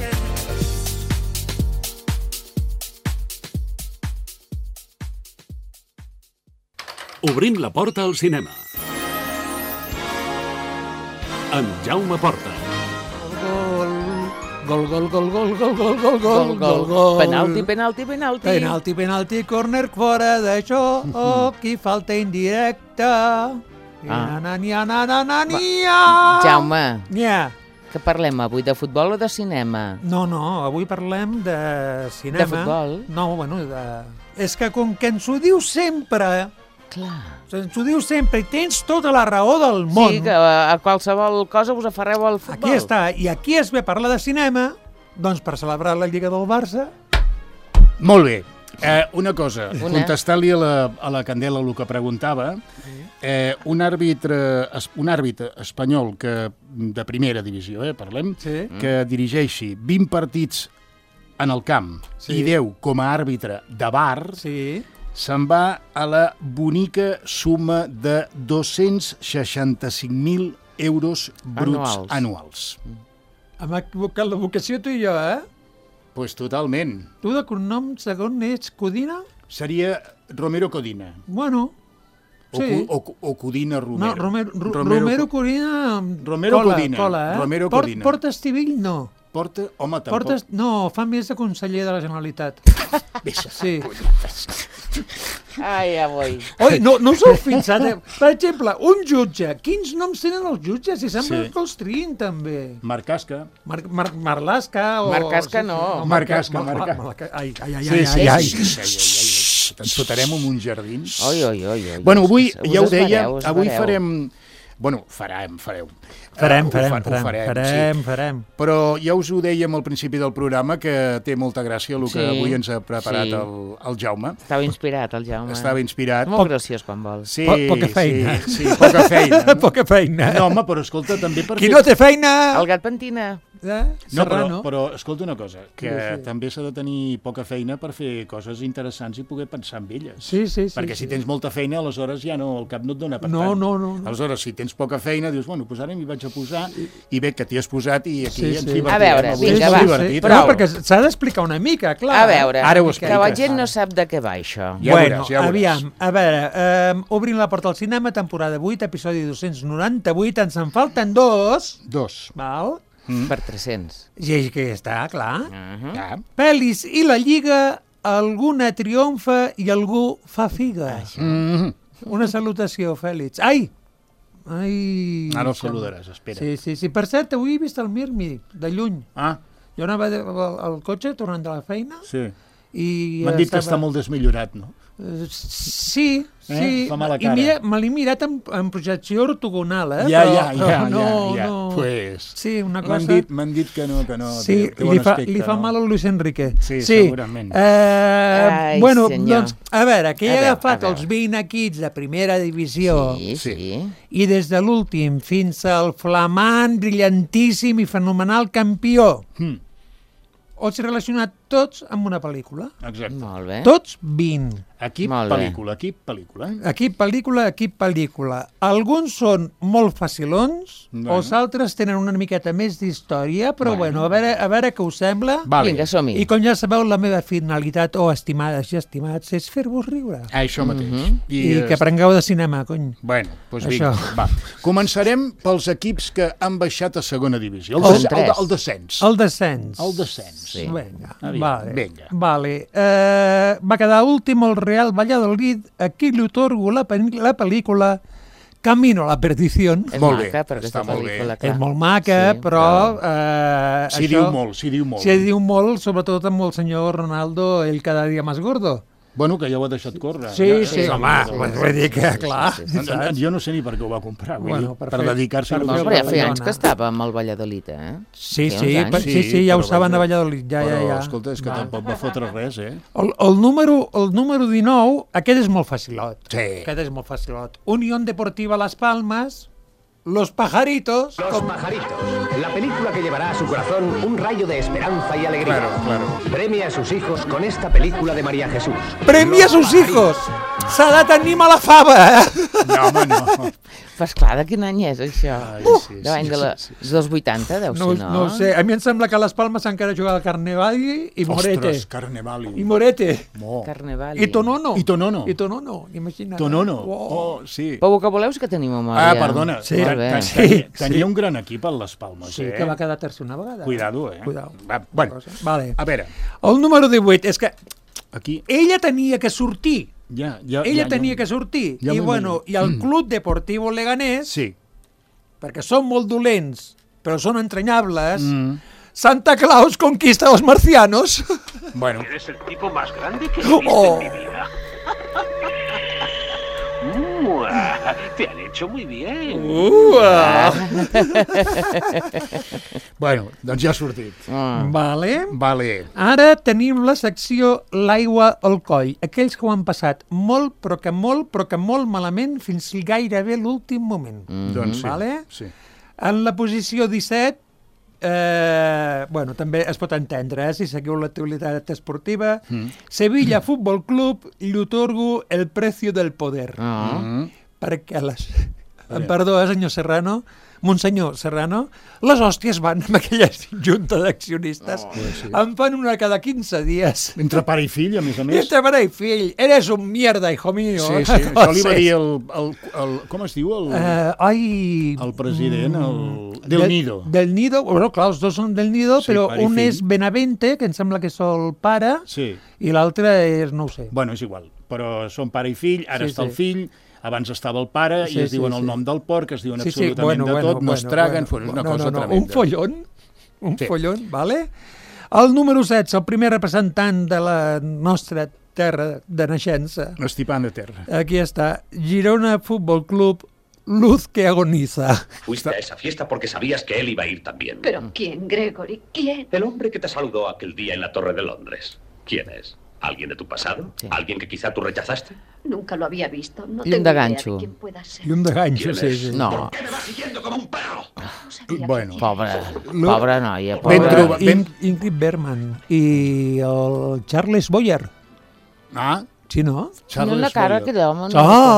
Obrim la porta al cinema. Amb Jaume Porta. Gol, gol, gol, gol, gol, gol, gol, Gol, gol. gol. Penalti, penalti, penalti. Penalti, penalti, corner fora d'això. Oh, qui falta indirecta. Ah. Na, na, na, na, na, nia. Jaume, Nia. que parlem avui, de futbol o de cinema? No, no, avui parlem de cinema. De futbol? No, bueno, de... És que com que ens ho diu sempre... Clar. Ens ho diu sempre i tens tota la raó del món. Sí, que a qualsevol cosa us aferreu al futbol. Aquí està, i aquí es ve a parlar de cinema, doncs per celebrar la Lliga del Barça. Molt bé. Eh, una cosa, Una. contestant-li a, la, a la Candela el que preguntava, eh, un, àrbitre, un àrbitre espanyol que de primera divisió, eh, parlem, Sí. que dirigeixi vint partits en el camp Sí. i deu com a àrbitre de bar, Sí. se'n va a la bonica suma de dos-cents seixanta-cinc mil euros bruts anuals. anuals. Hem equivocat la vocació tu i jo, eh? Pues totalment. Tu de cognom segon ets Codina? Seria Romero Codina. Bueno, o, sí. O, o, o Codina Romero. No, Romero, Romero, Romero Codina... Romero cola, Codina. Cola, eh? Romero Port, Codina. Porta Estivill, no. Porta, home, tampoc. Portes, no, fa més de conseller de la Generalitat. Deixa. Sí. Ai, avui. Oi, no, no us heu fixat, eh? Per exemple, un jutge. Quins noms tenen els jutges? I sembla sí. que els triïn, també. Marcasca. Mar, Mar, Marlasca o... Marcasca no. no Marcasca, Marca, Marca. Ai, ai, ai, sí, ai, sí, ai, sí, sí, sí, sí, sí. Ens fotarem en uns jardins. Oi, oi, oi, oi. Bueno, avui, us ja ho deia, esbareu, avui esbareu. farem... Bueno, farem, fareu. Farem, uh, farem, fa, farem, farem, farem, sí. farem. Però ja us ho dèiem al principi del programa, que té molta gràcia el que Sí, avui ens ha preparat sí. el, el Jaume. Estava inspirat, el Jaume. Estava inspirat. Molt graciós quan vol. Sí, Po poca feina. Sí, sí, poca feina. No? Poca feina. No, home, però escolta, també per Qui fer... no té feina... El gat pentina. Eh? No, però, però escolta una cosa, que Sí, sí. també s'ha de tenir poca feina per fer coses interessants i poder pensar en elles. Sí, sí, sí. Perquè si sí. tens molta feina, aleshores ja no, el cap no et dona per No, tant. no, no, no. Aleshores, si tens poca feina, dius, bueno, doncs ara m'hi vaig a posar i veig que t'hi has posat i aquí Sí, ens sí. divertirem. A veure, avui. vinga, És va. divertit. Però no, perquè s'ha d'explicar una mica, clar. A veure, Ara ho que expliques. la gent no sap de què va això. Ja bueno, veuràs, ja veuràs. aviam, a veure, eh, obrim la porta al cinema, temporada vuit, episodi dos-cents noranta-vuit, ens en falten dos. Dos. Val? Mm. Per tres-cents. I que està, clar. Uh -huh. Ja. Pel·lis i la Lliga, alguna triomfa i algú fa figa. Mm -hmm. Una salutació, Fèlix. Ai! Ai... Ara el saludaràs, espera. Sí, sí, sí. Per cert, avui he vist el Mirmi, de lluny. Ah, Jo anava de, al, al cotxe, tornant de la feina, sí. i... M'han dit que estava- està molt desmillorat, no? Eh, Sí, Eh? sí. Fa mala I cara. mira, me l'he mirat en, en projecció ortogonal, eh? Ja, però, ja, ja, però no, ja, ja. no... Pues, Sí, una M'han cosa... dit, m'han dit que no, que no. Sí, té, té bon li, fa, aspecte, li fa no? mal al Luis Enrique. Sí, segurament. Eh, Ai, bueno, senyor. doncs, a veure, que he A veure, agafat a veure. els vint equips de primera divisió Sí, sí. i des de l'últim fins al flamant, brillantíssim i fenomenal campió. Mm. Els he relacionat tots amb una pel·lícula. Exacte. Molt bé. Tots vint. Equip, Molt bé. pel·lícula, equip, pel·lícula. Eh? Equip pel·lícula, equip pel·lícula. Alguns són molt facilons, Bueno. els altres tenen una miqueta més d'història, però Bueno. bueno, a veure, a veure què us sembla. Vale. Vinga, som-hi. I com ja sabeu, la meva finalitat, oh, estimades i estimats, és fer-vos riure. Ah, això mateix. Mhm. I, eh, que aprengueu de cinema, cony. Bueno, doncs Això. vinga, va. Començarem pels equips que han baixat a segona divisió. El, Són des, el, tres. el descens. El descens. El descens. Sí. Vinga, Aviam, vale. vinga. Vale. Eh, va quedar últim el Real Valladolid, a qui li otorgo la, pel- la pel·lícula Camino a la perdició. És Molt bé, maca, però aquesta està molt bé. pel·lícula, clar. És molt maca, Sí, però... Eh, S'hi això- diu molt, s'hi diu molt. S'hi diu molt, sobretot amb el senyor Ronaldo, ell cada dia més gordo. Bueno, que ja ho ha deixat córrer. Sí, ja, sí, ja, home, ja, pues vull dir que, clar, sí, sí, En- en- Jo no sé ni per què ho va comprar, vull Bueno, dir, per per, fer- dedicar-se per a No, fer però ja la feia anys dona. que estava amb el Valladolid, eh? Sí, Feia sí, uns per, anys. sí, sí, ja ho però saben a vaja, Valladolid, ja, ja, Però, ja. escolta, és que Va. tampoc va fotre res, eh? El, el, número, el número dinou, aquest és molt facilot. Sí. Aquest és molt facilot. Unión Deportiva Las Palmas, Los Pajaritos... Los Pajaritos, la película que llevará a su corazón un rayo de esperanza y alegría. Claro, claro. Premia a sus hijos con esta película de María Jesús. Premia a sus hijos! S'ha de tenir mala fava, eh? No, home, no. Però esclar, de quin any és això? Ai, Uh, sí, de l'any sí, de la, sí, dels vuitanta, deu No, ser, no? no ho sé, a mi em sembla que a Las Palmas encara juga el Carnevali i Morete. Ostres, Carnevali. I Morete. Mo. Carnevali. I Tonono. I Tonono. I Tonono, imagina't. Tonono. Oh. Oh, sí. Però que voleu és que tenim memòria. Ah, perdona. Sí. Molt bé. Ten- Sí, Tenia, tenia sí. un gran equip a les Palmes, Sí, eh? que va quedar tercer una vegada. Cuidado, eh? Cuidado. Va, bueno, Vale. a veure, El número divuit és que aquí... ella tenia que sortir. Ja, ja, Ella ja, tenia ja. que sortir. Ja I, m'ho bueno, imagino. I el Club Deportivo Leganés, Sí. perquè són molt dolents, però són entranyables, Mm. Santa Claus conquista a los marcianos. Bueno, Eres el tipo más grande que he visto Oh. en mi vida. Mua, te han hecho muy bien. Ua. bueno, doncs ja ha sortit. Mm. Vale. Vale. Ara tenim la secció L'aigua al coll. Aquells que ho han passat molt, però que molt, però que molt malament fins gairebé l'últim moment. Mm -hmm. Doncs sí. Vale? sí. En la posició disset, eh, bueno, també es pot entendre, eh, si seguiu l'activitat esportiva. Mm. Sevilla Futbol Club li otorgo el precio del poder. Ah. Mm. Perquè les... Em perdó, eh, senyor Serrano, Monsenyor Serrano, les hòsties van amb aquella junta d'accionistes. Oh, sí. En fan una cada quinze dies. Entre pare i fill, a més a més. Entre pare i fill. Eres un mierda, hijo mío. Sí, sí. Això li va dir el, el, el... Com es diu? El, uh, ai... el president, el... Del de, Nido. Del Nido. Bueno, clar, els dos són del Nido, sí, però un fill. és Benavente, que em sembla que és el pare, sí. I l'altre és, no ho sé. Bueno, és igual. Però són pare i fill, ara sí, està sí. el fill... Abans estava el pare sí, i es diuen sí, el sí. nom del porc, es diuen sí, absolutament sí, bueno, de tot, bueno, no bueno, es traguen, bueno, és una no, cosa no, no, tremenda. Un follón, un sí. follón, vale? El número setze, el primer representant de la nostra terra de naixença. Estipan de terra. Aquí està, Girona Futbol Club, Luz que agoniza. Fuiste a esa fiesta porque sabías que él iba a ir también. ¿Pero quién, Gregory? ¿Quién? El hombre que te saludó aquel día en la Torre de Londres. ¿Quién es? ¿Alguien de tu pasado? Sí. ¿Alguien que quizá tú rechazaste? Nunca lo había visto. No Llum tengo de idea ganxo. de quién pueda ser. Llum de ganxo, sí, sí. No. ¿Por qué me vas siguiendo como un perro? No bueno. Pobra, Lo... pobra noia, Ben pobra. troba, ben... In Ingrid Bergman i el Charles Boyer. Ah, sí, no? Charles una cara que d'home...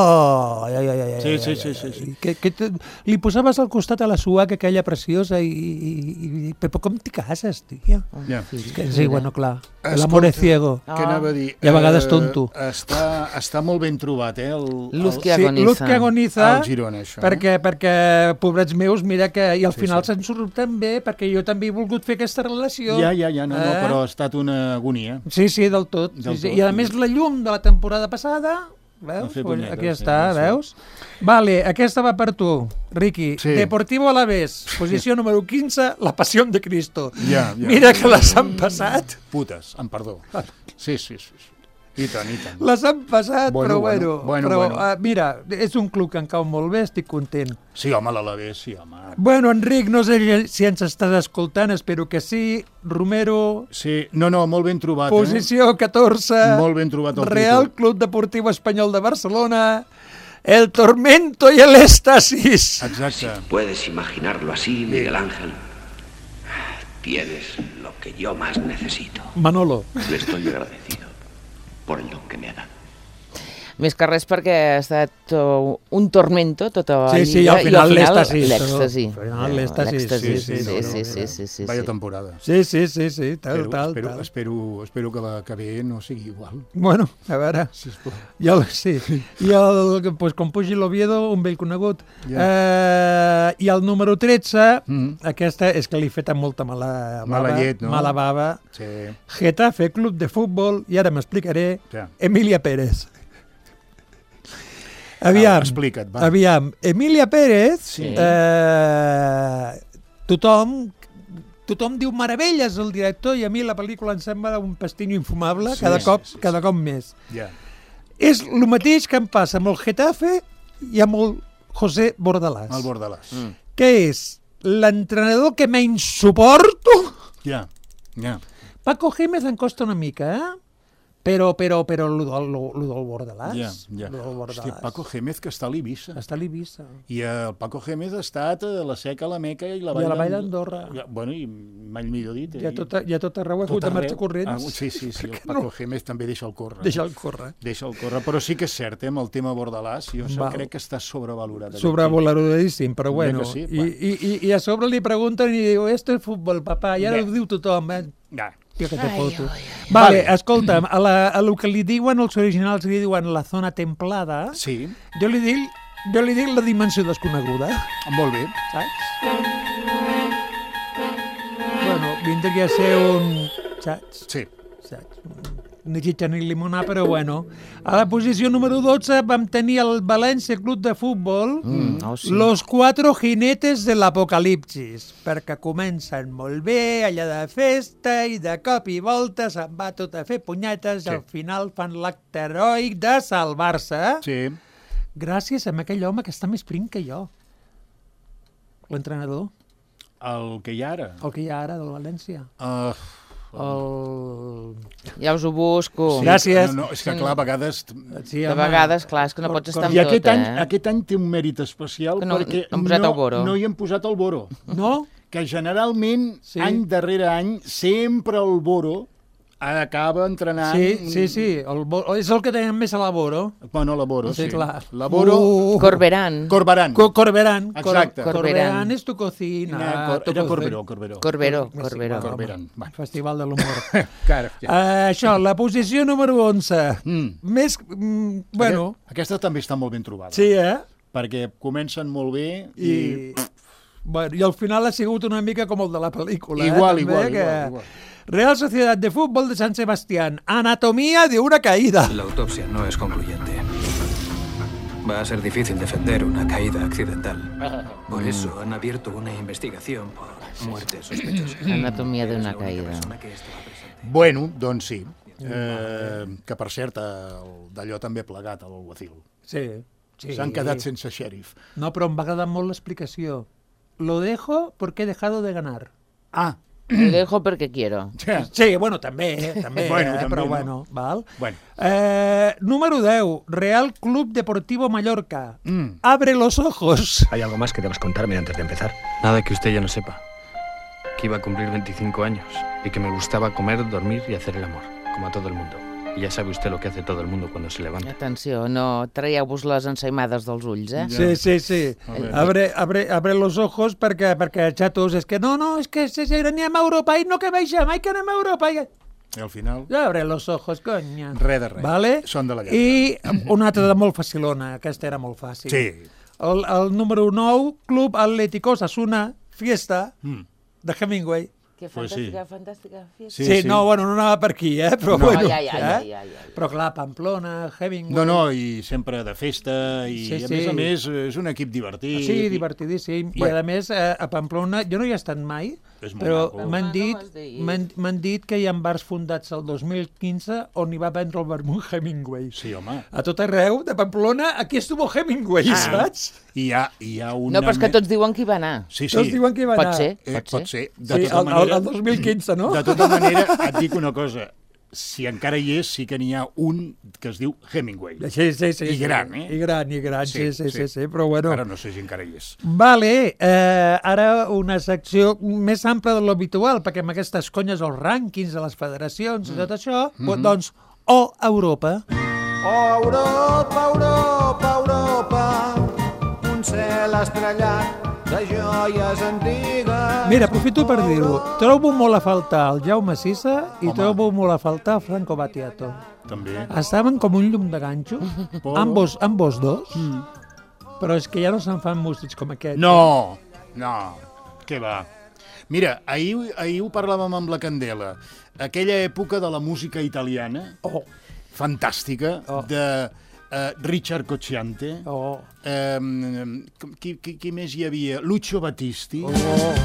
Oh! Ai, ai, ai, ai, sí, sí, ai, sí, sí, sí. Que, que te, li posaves al costat a la suaca aquella preciosa i... i, i però com t'hi cases, tia? Ja. Que, sí, bueno, clar. L'amor és ciego. Què anava a dir? I a vegades tonto. Uh, està, està molt ben trobat, eh? El, Luz que sí, agoniza. Luz que agoniza. El Girona, això. Perquè, perquè, pobrets meus, mira que... I al sí, final sí. se'n surt també, perquè jo també he volgut fer aquesta relació. Ja, ja, ja, no, eh? no, però ha estat una agonia. Sí, sí, del tot. Del sí, sí. tot. I a més la llum de la temporada passada... Veus? Pues punyetes, aquí està, sí, veus? Sí. Vale, aquesta va per tu, Riqui. Sí. Deportivo Alavés, posició número quinze, la Passió de Cristo. Ja, ja. Mira que les han passat. Putes, amb perdó. Sí, sí, sí. I tant, i tant. Les han passat, bueno, però bueno. bueno, però, bueno. Uh, mira, és un club que em cau molt bé, estic content. Sí, home, l'Alavés, sí, home. Bueno, Enric, no sé si ens estàs escoltant, espero que sí. Romero... Sí, no, no, molt ben trobat. Posició eh? catorze. Molt ben trobat el Real títol. Club Deportivo Espanyol de Barcelona. El tormento y el éxtasis. Exacte. Si puedes imaginarlo así, Miguel Ángel, tienes lo que yo más necesito. Manolo. Le estoy agradecido por el don que me ha dado. Més que res perquè ha estat uh, un tormento tota la sí, sí, lliga, al final, i al final l'èxtasis. l'èxtasi. Al final l'èxtasis, sí, sí, sí, sí, sí, sí, sí, sí, Vaya sí. temporada. Sí, sí, sí, sí, tal, espero, tal, espero, tal. Espero, espero que la que ve no sigui igual. Bueno, a veure, Sisplau. I el, sí, i el, pues, com pugi l'Oviedo, un vell conegut. Yeah. Uh, I el número tretze, mm. aquesta és que li he fet amb molta mala bava. Mala llet, no? Mala bava. Sí. Getafe, club de futbol, i ara m'explicaré, ja. Emília Pérez. Aviam, ah, explica't, va. Aviam, Emília Pérez, sí. eh, tothom, tothom diu meravelles el director i a mi la pel·lícula em sembla un pastinyo infumable, sí, cada cop, sí, sí, cada cop més. Yeah. És el mateix que em passa amb el Getafe i amb el José Bordalás. El Bordalás. Mm. Que és l'entrenador que menys suporto. Ja, ja. Paco Gémez em costa una mica, eh? Però, però, però, lo del, lo, lo del Bordalás. Ja, ja. Hòstia, Paco Gémez, que està a l'Ibissa. Està a l'Ibissa. I el Paco Gémez ha estat a la Seca, a la Meca i la Vall, I a la Vall d'Andorra. Ja, bueno, i mai millor dit. Eh? I a tot, i a tot arreu ha hagut de marxa corrents. Ah, sí, sí, sí. El Paco no? Gémez també deixa el córrer. Deixa el córrer. Deixa el córrer. Però sí que és cert, eh, amb el tema Bordalás, jo Val. crec que està sobrevalorat. Sobrevaloradíssim, però bueno. Sí, I, i, i, I a sobre li pregunten i diu, esto és futbol, papà, i ara ho diu tothom, eh? Ja. Jo que te Ai, foto. ai, ai. Vale, escolta'm, a, la, a lo que li diuen els originals li diuen la zona templada, sí. jo li dic, jo li dic la dimensió desconeguda. Molt bé. Saps? Bueno, vindria a ser un... Saps? Sí. Saps? Ni xitxa ni limonar, però bueno. A la posició número dotze vam tenir el València Club de Futbol, mm, oh, sí. Los Cuatro Jinetes de l'Apocalipsis, perquè comencen molt bé, allà de festa, i de cop i volta se'n va tot a fer punyetes, sí. I al final fan l'acte heroic de salvar-se. Sí. Gràcies a aquell home que està més prim que jo. L'entrenador. El que hi ha ara? El que hi ha ara, del València. Uh... El... Ja us ho busco. Sí, gràcies. No, no, és que clar, a vegades... Sí, de vegades, clar, és que no pots estar amb I tot, aquest any, eh? aquest any té un mèrit especial que no, perquè no, no, no hi han posat el Boro. No? que generalment, sí. any darrere any, sempre el Boro acaba entrenant... Sí, sí, sí. El Boro, és el que tenen més a la Boro. Bueno, la Boro, sí. Sí, clar. La Boro... Uh, Corberán. Corberán. Co Corberán. Exacte. Cor Corberán és tu cocina. No, cor tu era co Corberó, Corberó. Corberó, Corberó. Corberán. Festival de l'humor. Cara, ja. uh, això, la posició número onze. Mm. Més... Mm, bueno... Aquesta també està molt ben trobada. Sí, eh? Perquè comencen molt bé i... I... Bueno, i al final ha sigut una mica com el de la pel·lícula. Igual, eh? igual, També, igual, que... igual. Real Sociedad de Fútbol de San Sebastián. Anatomía de una caída. La autopsia no es concluyente. Va a ser difícil defender una caída accidental. Por eso han abierto una investigación por muerte sospechosa. Anatomía de una caída. Bueno, doncs sí. Eh, que, per cert, d'allò també plegat, a l'Alguacil. Sí. sí. S'han quedat sense xèrif. No, però em va agradar molt l'explicació. Lo dejo porque he dejado de ganar. Ah. Lo dejo porque quiero. Sí, bueno, també, eh, també, bueno, eh, també, però no? bueno, val. Bueno. Eh, número deu, Real Club Deportivo Mallorca. Mm. Abre los ojos. ¿Hay algo más que debas contarme antes de empezar? Nada que usted ya no sepa. Que iba a cumplir veinticinco años y que me gustaba comer, dormir y hacer el amor, como a todo el mundo. I ja sabe usted lo que hace todo el mundo cuando se levanta. Atenció, no traieu-vos les ensaïmades dels ulls, eh? Sí, sí, sí. Abre, abre, abre los ojos perquè, perquè xatos, és que no, no, és que si anem a Europa i no que vegem, ai que anem a Europa. I... I al final... Abre los ojos, conya. Res de res. Vale? Són de la lletra. I una altra de molt facilona, aquesta era molt fàcil. Sí. El, el número nou, Club Atlético Osasuna, Fiesta, mm. de Hemingway. Que fantàstica, pues sí. fantàstica fiesta. Sí, sí, sí, no, bueno, no anava per aquí, eh? Però no, bueno, ja, ja, ja, eh? ja, ja, ja. Però clar, Pamplona, Hemingway... No, no, i sempre de festa, i sí, a sí. més a més és un equip divertit. Sí, divertidíssim. I a més, a Pamplona, jo no hi he estat mai, però m'han dit, m'han dit que hi ha bars fundats el dos mil quinze on hi va vendre el vermut Hemingway. Sí, home. A tot arreu, de Pamplona, aquí estuvo Hemingway, ah. saps? I hi ha, hi ha una... No, però és que tots diuen que hi va anar. Sí, sí. Tots diuen que hi va pot anar. Ser, eh, pot, pot ser. ser. De sí, tota el, manera, el dos mil quinze, no? De tota manera, et dic una cosa. Si encara hi és, sí que n'hi ha un que es diu Hemingway. Sí, sí, sí. I gran, eh? I gran, i gran, sí, sí, sí, sí, sí però bueno... Ara no sé si encara hi és. Vale, eh, ara una secció més ampla de l'habitual, perquè amb aquestes conyes, els rànquings de les federacions mm. i tot això, mm -hmm. doncs, o Europa. Oh, Europa, Europa, Europa, un cel estrellat de joies antigues... Mira, aprofito per dir-ho. Trobo molt a faltar el Jaume Sisa i Home. trobo molt a faltar Franco Battiato. També. Estaven com un llum de ganxo, ambos, ambos dos, mm. però és que ja no se'n fan músics com aquest. No, no, què va. Mira, ahir, ahir ho parlàvem amb la Candela. Aquella època de la música italiana, oh. fantàstica, oh. de... Uh, Richard Cocciante, oh. um, qui, qui, qui més hi havia? Lucio Battisti. Oh,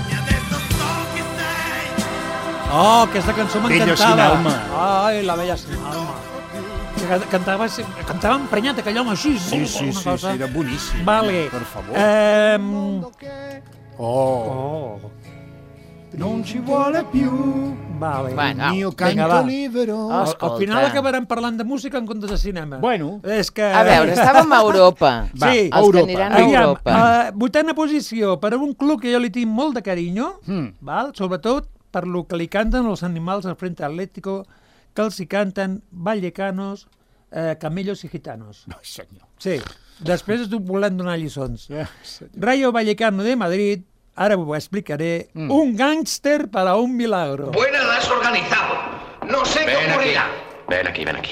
oh aquesta cançó m'encantava. Bella sin alma. Ai, la Bella sin alma. Cantava, cantava emprenyat aquell home així. Sí, sí, sí, sí, era boníssim. Vale. Per favor. Um... Oh. oh. Non ci vuole più. Vale. Bueno, mio canto libero. Al, al final acabarem parlant de música en comptes de cinema. Bueno. És que... A veure, estàvem a Europa. Va, sí, els Europa. que aniran a Aviam, Europa. Uh, vuitena posició per a un club que jo li tinc molt de carinyo, mm. val? Sobretot per lo que li canten els animals al Frente Atlético, que els hi canten vallecanos, eh, camellos i gitanos. No, senyor. Sí. Després volem donar lliçons. Yeah, Rayo Vallecano de Madrid, ahora me explicaré, mm. un gángster para un milagro. Buena la has organizado. No sé ven qué ocurrirá. Aquí. Ven aquí, ven aquí.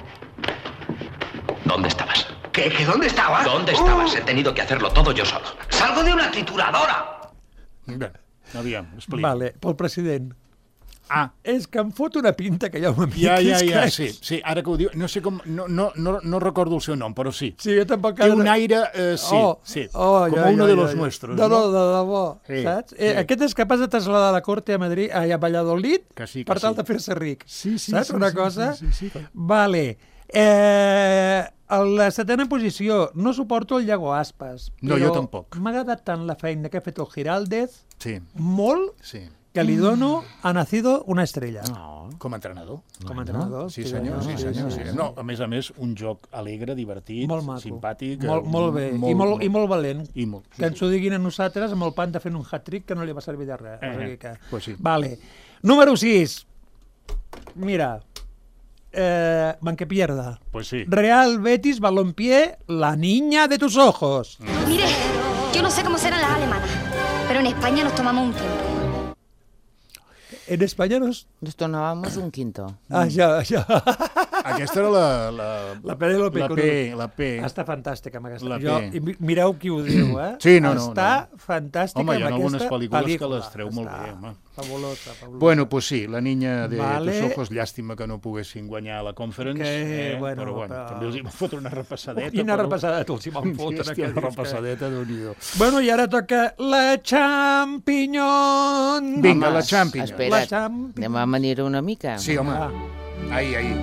¿Dónde estabas? ¿Qué? ¿Que dónde estaba? ¿Dónde estabas? Uh. He tenido que hacerlo todo yo solo. Salgo de una trituradora. Bé, aviam, explica. Vale, pel president. Ah. És que em fot una pinta que ja m'ha Ja, ja, ja, sí, sí, ara que ho diu, no sé com, no, no, no, no recordo el seu nom, però sí. Sí, jo tampoc... Té un aire, eh, sí, oh, sí, oh, com ja, uno ja, de ja, los ja. nuestros. No, no, no, de debò, sí, saps? Sí. Eh, aquest és capaç de traslladar la corte a Madrid, a Valladolid, que sí, que per tal sí. de fer-se ric. Sí, sí, saps sí, una sí, cosa? Sí, sí, sí. Vale. Eh, a la setena posició, no suporto el Iago Aspas. No, jo tampoc. M'ha agradat tant la feina que ha fet el Giraldez, sí. molt, sí. que li dono ha nacido una estrella. No. Com a entrenador. Com a entrenador. Sí, senyor, sí, senyor. Sí, sí. No, a més a més, un joc alegre, divertit, molt maco. simpàtic. Molt, molt bé, molt, I, molt, molt, i molt valent. I molt, sí, que ens ho diguin a nosaltres amb el Panda fent un hat-trick que no li va servir de res. Eh, o sigui que... pues sí. Vale. Número sis. Mira, eh, Banque Pierda. Pues sí. Real Betis Balompié, la niña de tus ojos. Mire, yo no sé cómo serán las alemanas, pero en España nos tomamos un tiempo. En España nos... Nos tomábamos un quinto. Ah, ja, ja. Aquesta era la... La, la Penélope la P, la P. Està fantàstica amb aquesta. La jo, P. i mireu qui ho diu, eh? Sí, no, no. Està no. fantàstica home, amb aquesta pel·lícula. Home, hi ha algunes pel·lícules que les treu Està molt bé, home. Fabulosa, fabulosa. Bueno, pues sí, la niña de vale. tus ojos, llàstima que no poguessin guanyar la Conference, que, eh? bueno, però bueno, però... també els hi van fotre una repassadeta. Quina però... repassadeta els hi van fotre. Hòstia, una repassadeta, que... Déu-n'hi-do. Bueno, i ara toca la Champignon. Vinga, home, la Champignon. Espera't, la Champignon. Anem a manir una mica. Sí, home. Ah. Ahí, ahí.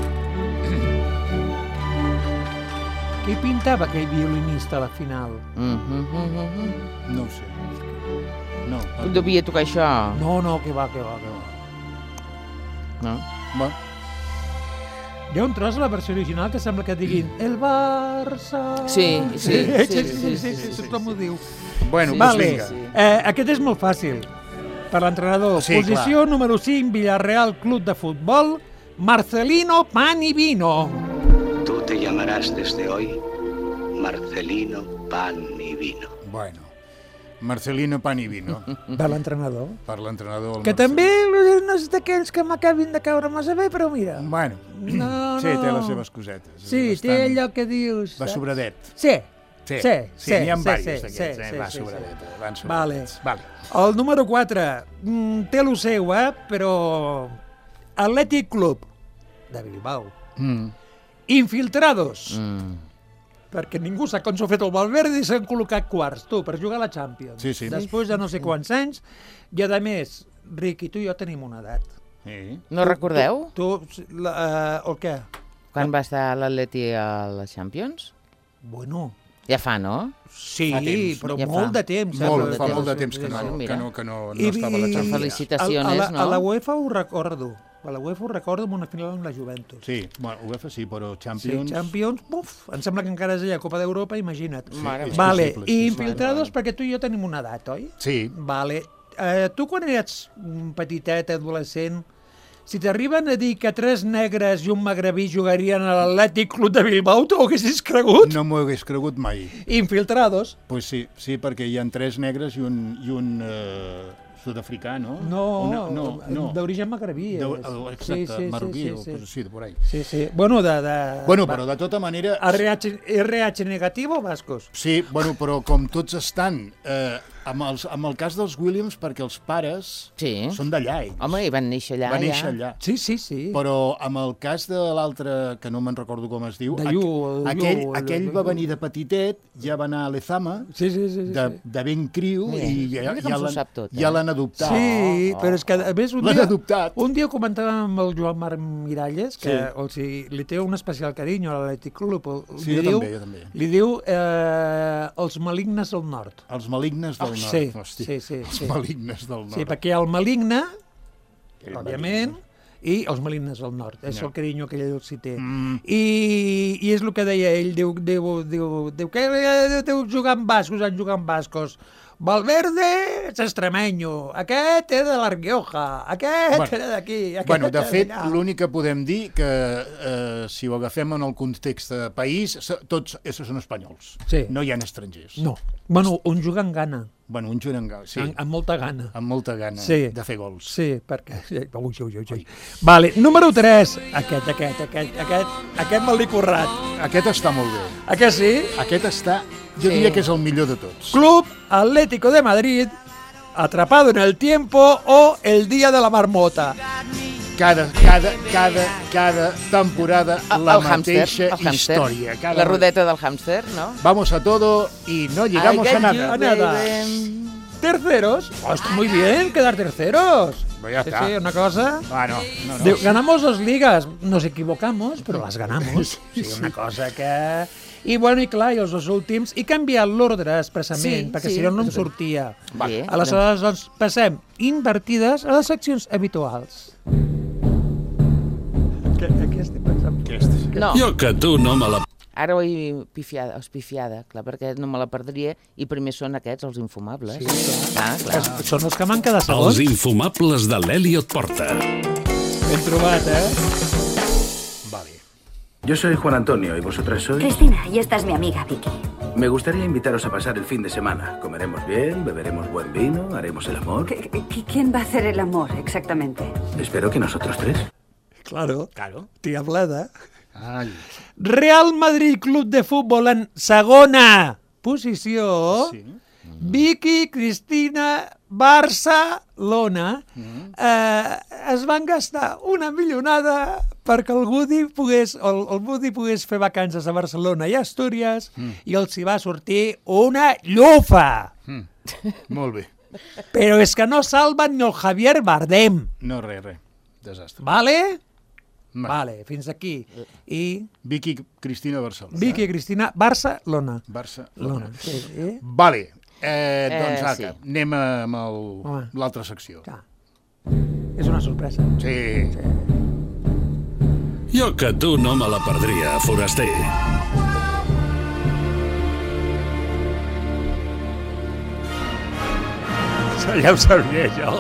Qui pintava aquell violinista a la final? Mm -hmm. No ho sé. No. Tu devia tocar això? No, no, que va, que va, que va. No? Va. Hi ha un tros a la versió original que sembla que diguin el Barça... Sí, sí, sí, sí, sí, sí, sí, sí, sí tothom ho diu. Bueno, sí, pues vale. vinga. Eh, aquest és molt fàcil. Per l'entrenador. Sí, Posició clar. número cinc, Villarreal Club de Futbol, Marcelino Pan y Vino. Tú te llamarás desde hoy Marcelino Pan y Vino. Bueno, Marcelino Pan y Vino. Per l'entrenador. Per l'entrenador. Que també no és d'aquells que m'acabin de caure massa bé, però mira. Bueno, no, sí, no. té les seves cosetes. Sí, bastant... té allò que dius... Va sobradet. Sí. Sí, sí, sí, sí, n'hi ha sí, diversos sí, d'aquests, sí, eh? sí, Va sí, sobradet, sí. van Vale. sobradets. Vale. El número quatre, mm, té lo seu, eh? Però... Atlètic Club de Bilbao. Mm. Infiltrados. Mm. Perquè ningú sap com s'ha fet el Valverde i s'han col·locat quarts, tu, per jugar a la Champions. Sí, sí. Després de no sé quants anys. I, a més, Riqui, tu i jo tenim una edat. Sí. No tu, recordeu? Tu, tu la, uh, el què? Quan va estar l'Atleti a la Champions? Bueno... Ja fa, no? Sí, temps, però ja molt fa. de temps. Molt, eh? fa molt de temps que no, bueno, que no, que no, no I, estava a la Champions. Felicitacions, a, a la, no? A la UEFA ho recordo. A la UEFA ho recordo amb una final amb la Juventus. Sí, bueno, UEFA sí, però Champions... Sí, Champions, uf, em sembla que encara és allà Copa d'Europa, imagina't. Sí, vale, possible, i sí, Infiltrados, sí. perquè tu i jo tenim una edat, oi? Sí. Vale. Uh, tu quan eres petitet, adolescent, si t'arriben a dir que tres negres i un magrebí jugarien a l'Atlètic Club de Bilbao, t'ho haguessis cregut? No m'ho hagués cregut mai. Infiltrados? Pues sí, sí, perquè hi ha tres negres i un, i un uh, sud-africà, no? No, no, no, no. d'origen magrebí. De, exacte, sí, sí, marroquí, sí, o, sí, sí. Pues, sí, de por ahí. Sí, sí. Bueno, de... de bueno, però de tota manera... R H, R H negativo, vascos? Sí, bueno, però com tots estan... Eh, amb, els, amb el cas dels Williams, perquè els pares sí. són d'allà, ells. Home, i van néixer allà. Van néixer ja. allà. Sí, sí, sí. Però amb el cas de l'altre, que no me'n recordo com es diu, de Yu, aqu aquell, Yu, aquell Yu, va venir de petitet, ja va anar a l'Ezama, sí, sí, sí, sí. de, de ben criu, Mira, i ja, ja l'han eh? ja adoptat. Sí, oh, però és que a més un dia, adoptat. un dia comentàvem amb el Joan Marc Miralles, que sí. o sigui, li té un especial carinyo a l'Atlètic Club. Sí, li jo diu, també, jo també. Li diu eh, els malignes del nord. Els malignes del oh, nord. Sí, Hosti. sí, sí. Els sí. malignes del nord. Sí, perquè hi ha el maligne, el òbviament, maligne. i els malignes del nord. És no. el carinyo que ell s'hi té. Mm. I, I és el que deia ell, diu, diu, diu, diu que deu jugar amb bascos, han jugat amb bascos. Valverde és extremenyo, aquest era de l'Arguioja, aquest bueno, era d'aquí, aquest bueno, de fet, d'allà. l'únic que podem dir que eh, si ho agafem en el context de país, tots essos són espanyols. Sí. No hi ha estrangers. No. Bueno, un juga amb gana. Bueno, un juga amb gana, sí. Amb, amb molta gana. Amb molta gana sí. de fer gols. Sí, perquè... Ui, ui, ui, ui. Vale, número tres. Aquest, aquest, aquest, aquest, aquest me l'he currat. Aquest està molt bé. Aquest sí? Aquest està... Jo sí. diria que és el millor de tots. Club Atlético de Madrid, Atrapado en el Tiempo o El Día de la Marmota. Cada, cada, cada, cada temporada el, la el mateixa hamster, el història. Hamster. Cada... La rodeta del hámster, ¿no? Vamos a todo y no llegamos a nada. A nada. Terceros. Oh, está muy bien quedar terceros. Pues ya sí, está. sí, una cosa. Ah, no, no, no. De, ganamos dos ligas. Nos equivocamos, pero las ganamos. Sí, una cosa que... I, bueno, i clar, i els dos últims, i canviat l'ordre expressament, Sí, perquè sí. si no no em sortia. Bé, Aleshores, doncs, passem invertides a les seccions habituals. Què, què estic pensant? No. Jo que tu no me la... Ara ho he pifiada, ho he pifiada, clar, perquè no me la perdria, i primer són aquests, els infumables. Sí, clar. Ah, clar. Són els que m'han quedat segons. Els infumables de l'Eliot Porta. Ben trobat, eh? Vale. Yo soy Juan Antonio y vosotras sois... Cristina, y esta es mi amiga Vicky. Me gustaría invitaros a pasar el fin de semana. Comeremos bien, beberemos buen vino, haremos el amor. ¿Qu- qu- ¿Quién va a hacer el amor exactamente? Espero que nosotros tres. Claro, claro. Tia Bleda. Ai. Real Madrid Club de Futbol en segona posició. Sí. Vicky, Cristina, Barcelona. Mm. Eh, es van gastar una milionada perquè el Woody pogués, el, el Woody pogués fer vacances a Barcelona i a Astúries mm. i els hi va sortir una llufa. Mm. Molt bé. Però és que no salven ni el Javier Bardem. No, res, res. Desastre. Vale? Va. Vale, fins aquí. I... Vicky, Cristina, Barcelona. Vicky, Cristina, Barcelona. Barcelona. Sí, eh? Vale. Eh, doncs, Eh, Aca, sí. anem amb el- l'altra secció. Clar. És una sorpresa. Sí. sí. Jo que tu no me la perdria, foraster. Ja ho sabia, jo.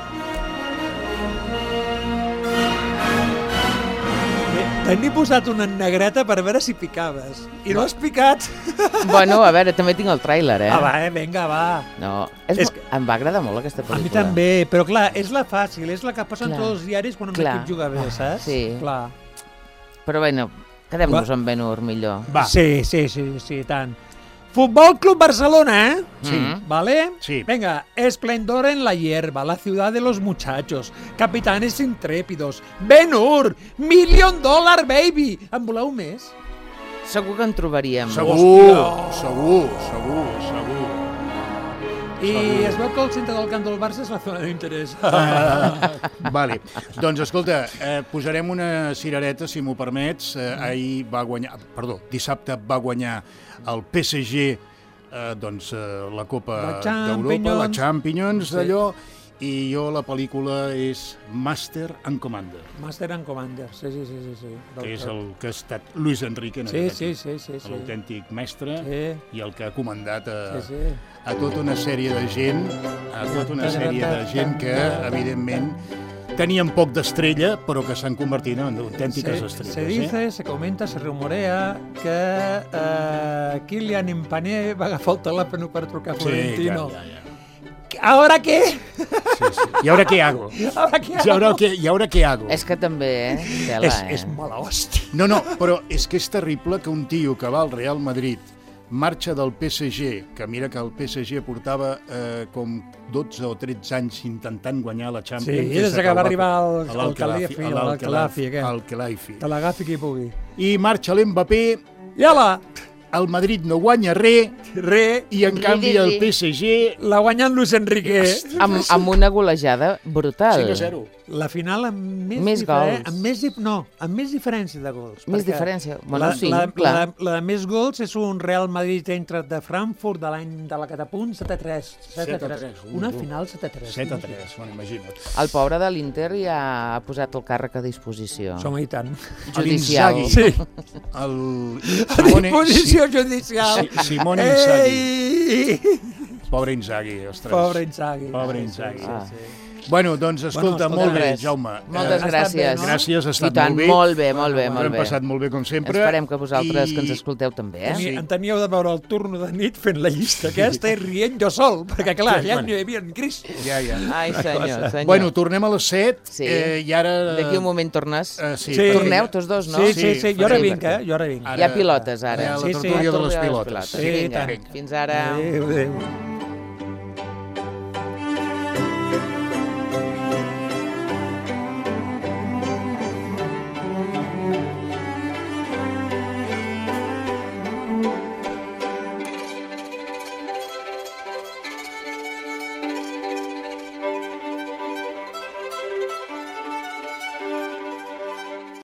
T'he posat una negreta per veure si picaves. I no has picat. Bueno, a veure, també tinc el tràiler, eh? Ah, va, eh? Vinga, va. No, és, És que... em va agradar molt aquesta pel·lícula. A mi també, però clar, és la fàcil, és la que posen Clar. tots els diaris quan un Clar. equip juga bé, saps? Sí. Clar. Però bueno, quedem-nos amb Ben-Hur millor. Va. Sí, sí, sí, sí, tant. Futbol Club Barcelona, ¿eh? Sí. ¿Vale? Sí. Venga, esplendor en la hierba, la ciudad de los muchachos, capitanes intrépidos, Ben-Hur, Million Dollar Baby. En voleu més? Segur que en trobaríem. Segur, segur, segur, segur. I es veu que el centre del camp del Barça és la zona d'interès. Uh, vale. Doncs, escolta, eh, posarem una cirereta, si m'ho permets. Eh, ahir va guanyar, perdó, dissabte va guanyar el P S G eh, doncs, eh, la Copa d'Europa, la Champions, Sí. d'allò, i jo la pel·lícula és Master and Commander, Master and Commander, sí, sí, sí. sí, sí. que és el que ha estat Luis Enrique, en Sí, aquest sí, equip, sí, sí, sí. l'autèntic mestre, Sí. i el que ha comandat a, Sí, sí. a tota una sèrie de gent, a tota una sèrie de gent que, evidentment, tenien poc d'estrella, però que s'han convertit en autèntiques Se, estrelles. se dice, se comenta, se rumorea que eh, Kylian Mbappé va agafar el telèfon per trucar a Florentino. Sí, ja, ja, ja. ¿Ahora qué? Sí, sí. ¿Y ahora qué hago? ¿Ahora qué hago? ¿Y ahora qué, y ahora qué hago? És que també, eh? Tela, és, eh? és mala hòstia. No, no, però és que és terrible que un tio que va al Real Madrid marxa del P S G, que mira que el P S G portava eh, com dotze o tretze anys intentant guanyar la Champions. Sí, des que va arribar al- al al Khalifi, a l'Al-Khelafi, aquest. al Khelafi. Que l'agafi qui pugui. I marxa l'Mbappé, I ala, el Madrid no guanya res, re, i en canvi el P S G... la guanya en Luis Enrique. Amb, amb una golejada brutal. cinc a zero. La final amb més, Més diferen- gols. Amb més, dif- no, amb més diferència de gols. Més perquè diferència? Bueno, la, sí, la, clar. La, la de més gols és un Real Madrid entre de Frankfurt de l'any de la Catapunt, set a tres. set a tres. Una final set a tres. set a tres, bueno, imagina't. El pobre de l'Inter ja ha posat el càrrec a disposició. Som i tant. Judicial. L'Inzaghi. Sí. El A disposició judicial. Si- Simone Inzaghi. Ei! Pobre Inzaghi, ostres. Pobre Inzaghi. Pobre Sí, Inzaghi. sí, sí. Bueno, doncs, escolta, Bueno, molt bé, res. Jaume. Moltes Eh, gràcies. no? Gràcies, ha estat I tant, molt bé. molt bé, molt bé, Ens molt hem bé. passat molt bé, com sempre. Esperem que vosaltres I- que ens escolteu també, eh? Sí. En teníeu de veure el turno de nit fent la llista aquesta i rient jo sol, perquè clar, Sí, ja bueno. no hi havia en Cris. Ja, ja. Ai, senyor, senyor. Bueno, tornem a les set Sí. eh, i ara... D'aquí un moment tornes. Eh, sí, Sí. perquè- Torneu tots dos, no? Sí, sí, sí, jo ara Sí, vinc, perquè- eh? Jo ara vinc. Ara- Hi ha pilotes, ara. Hi ha la Sí, sí. tertúlia de les Tortúlia pilotes. Sí, Vinga, tant. fins ara. Adéu, adéu.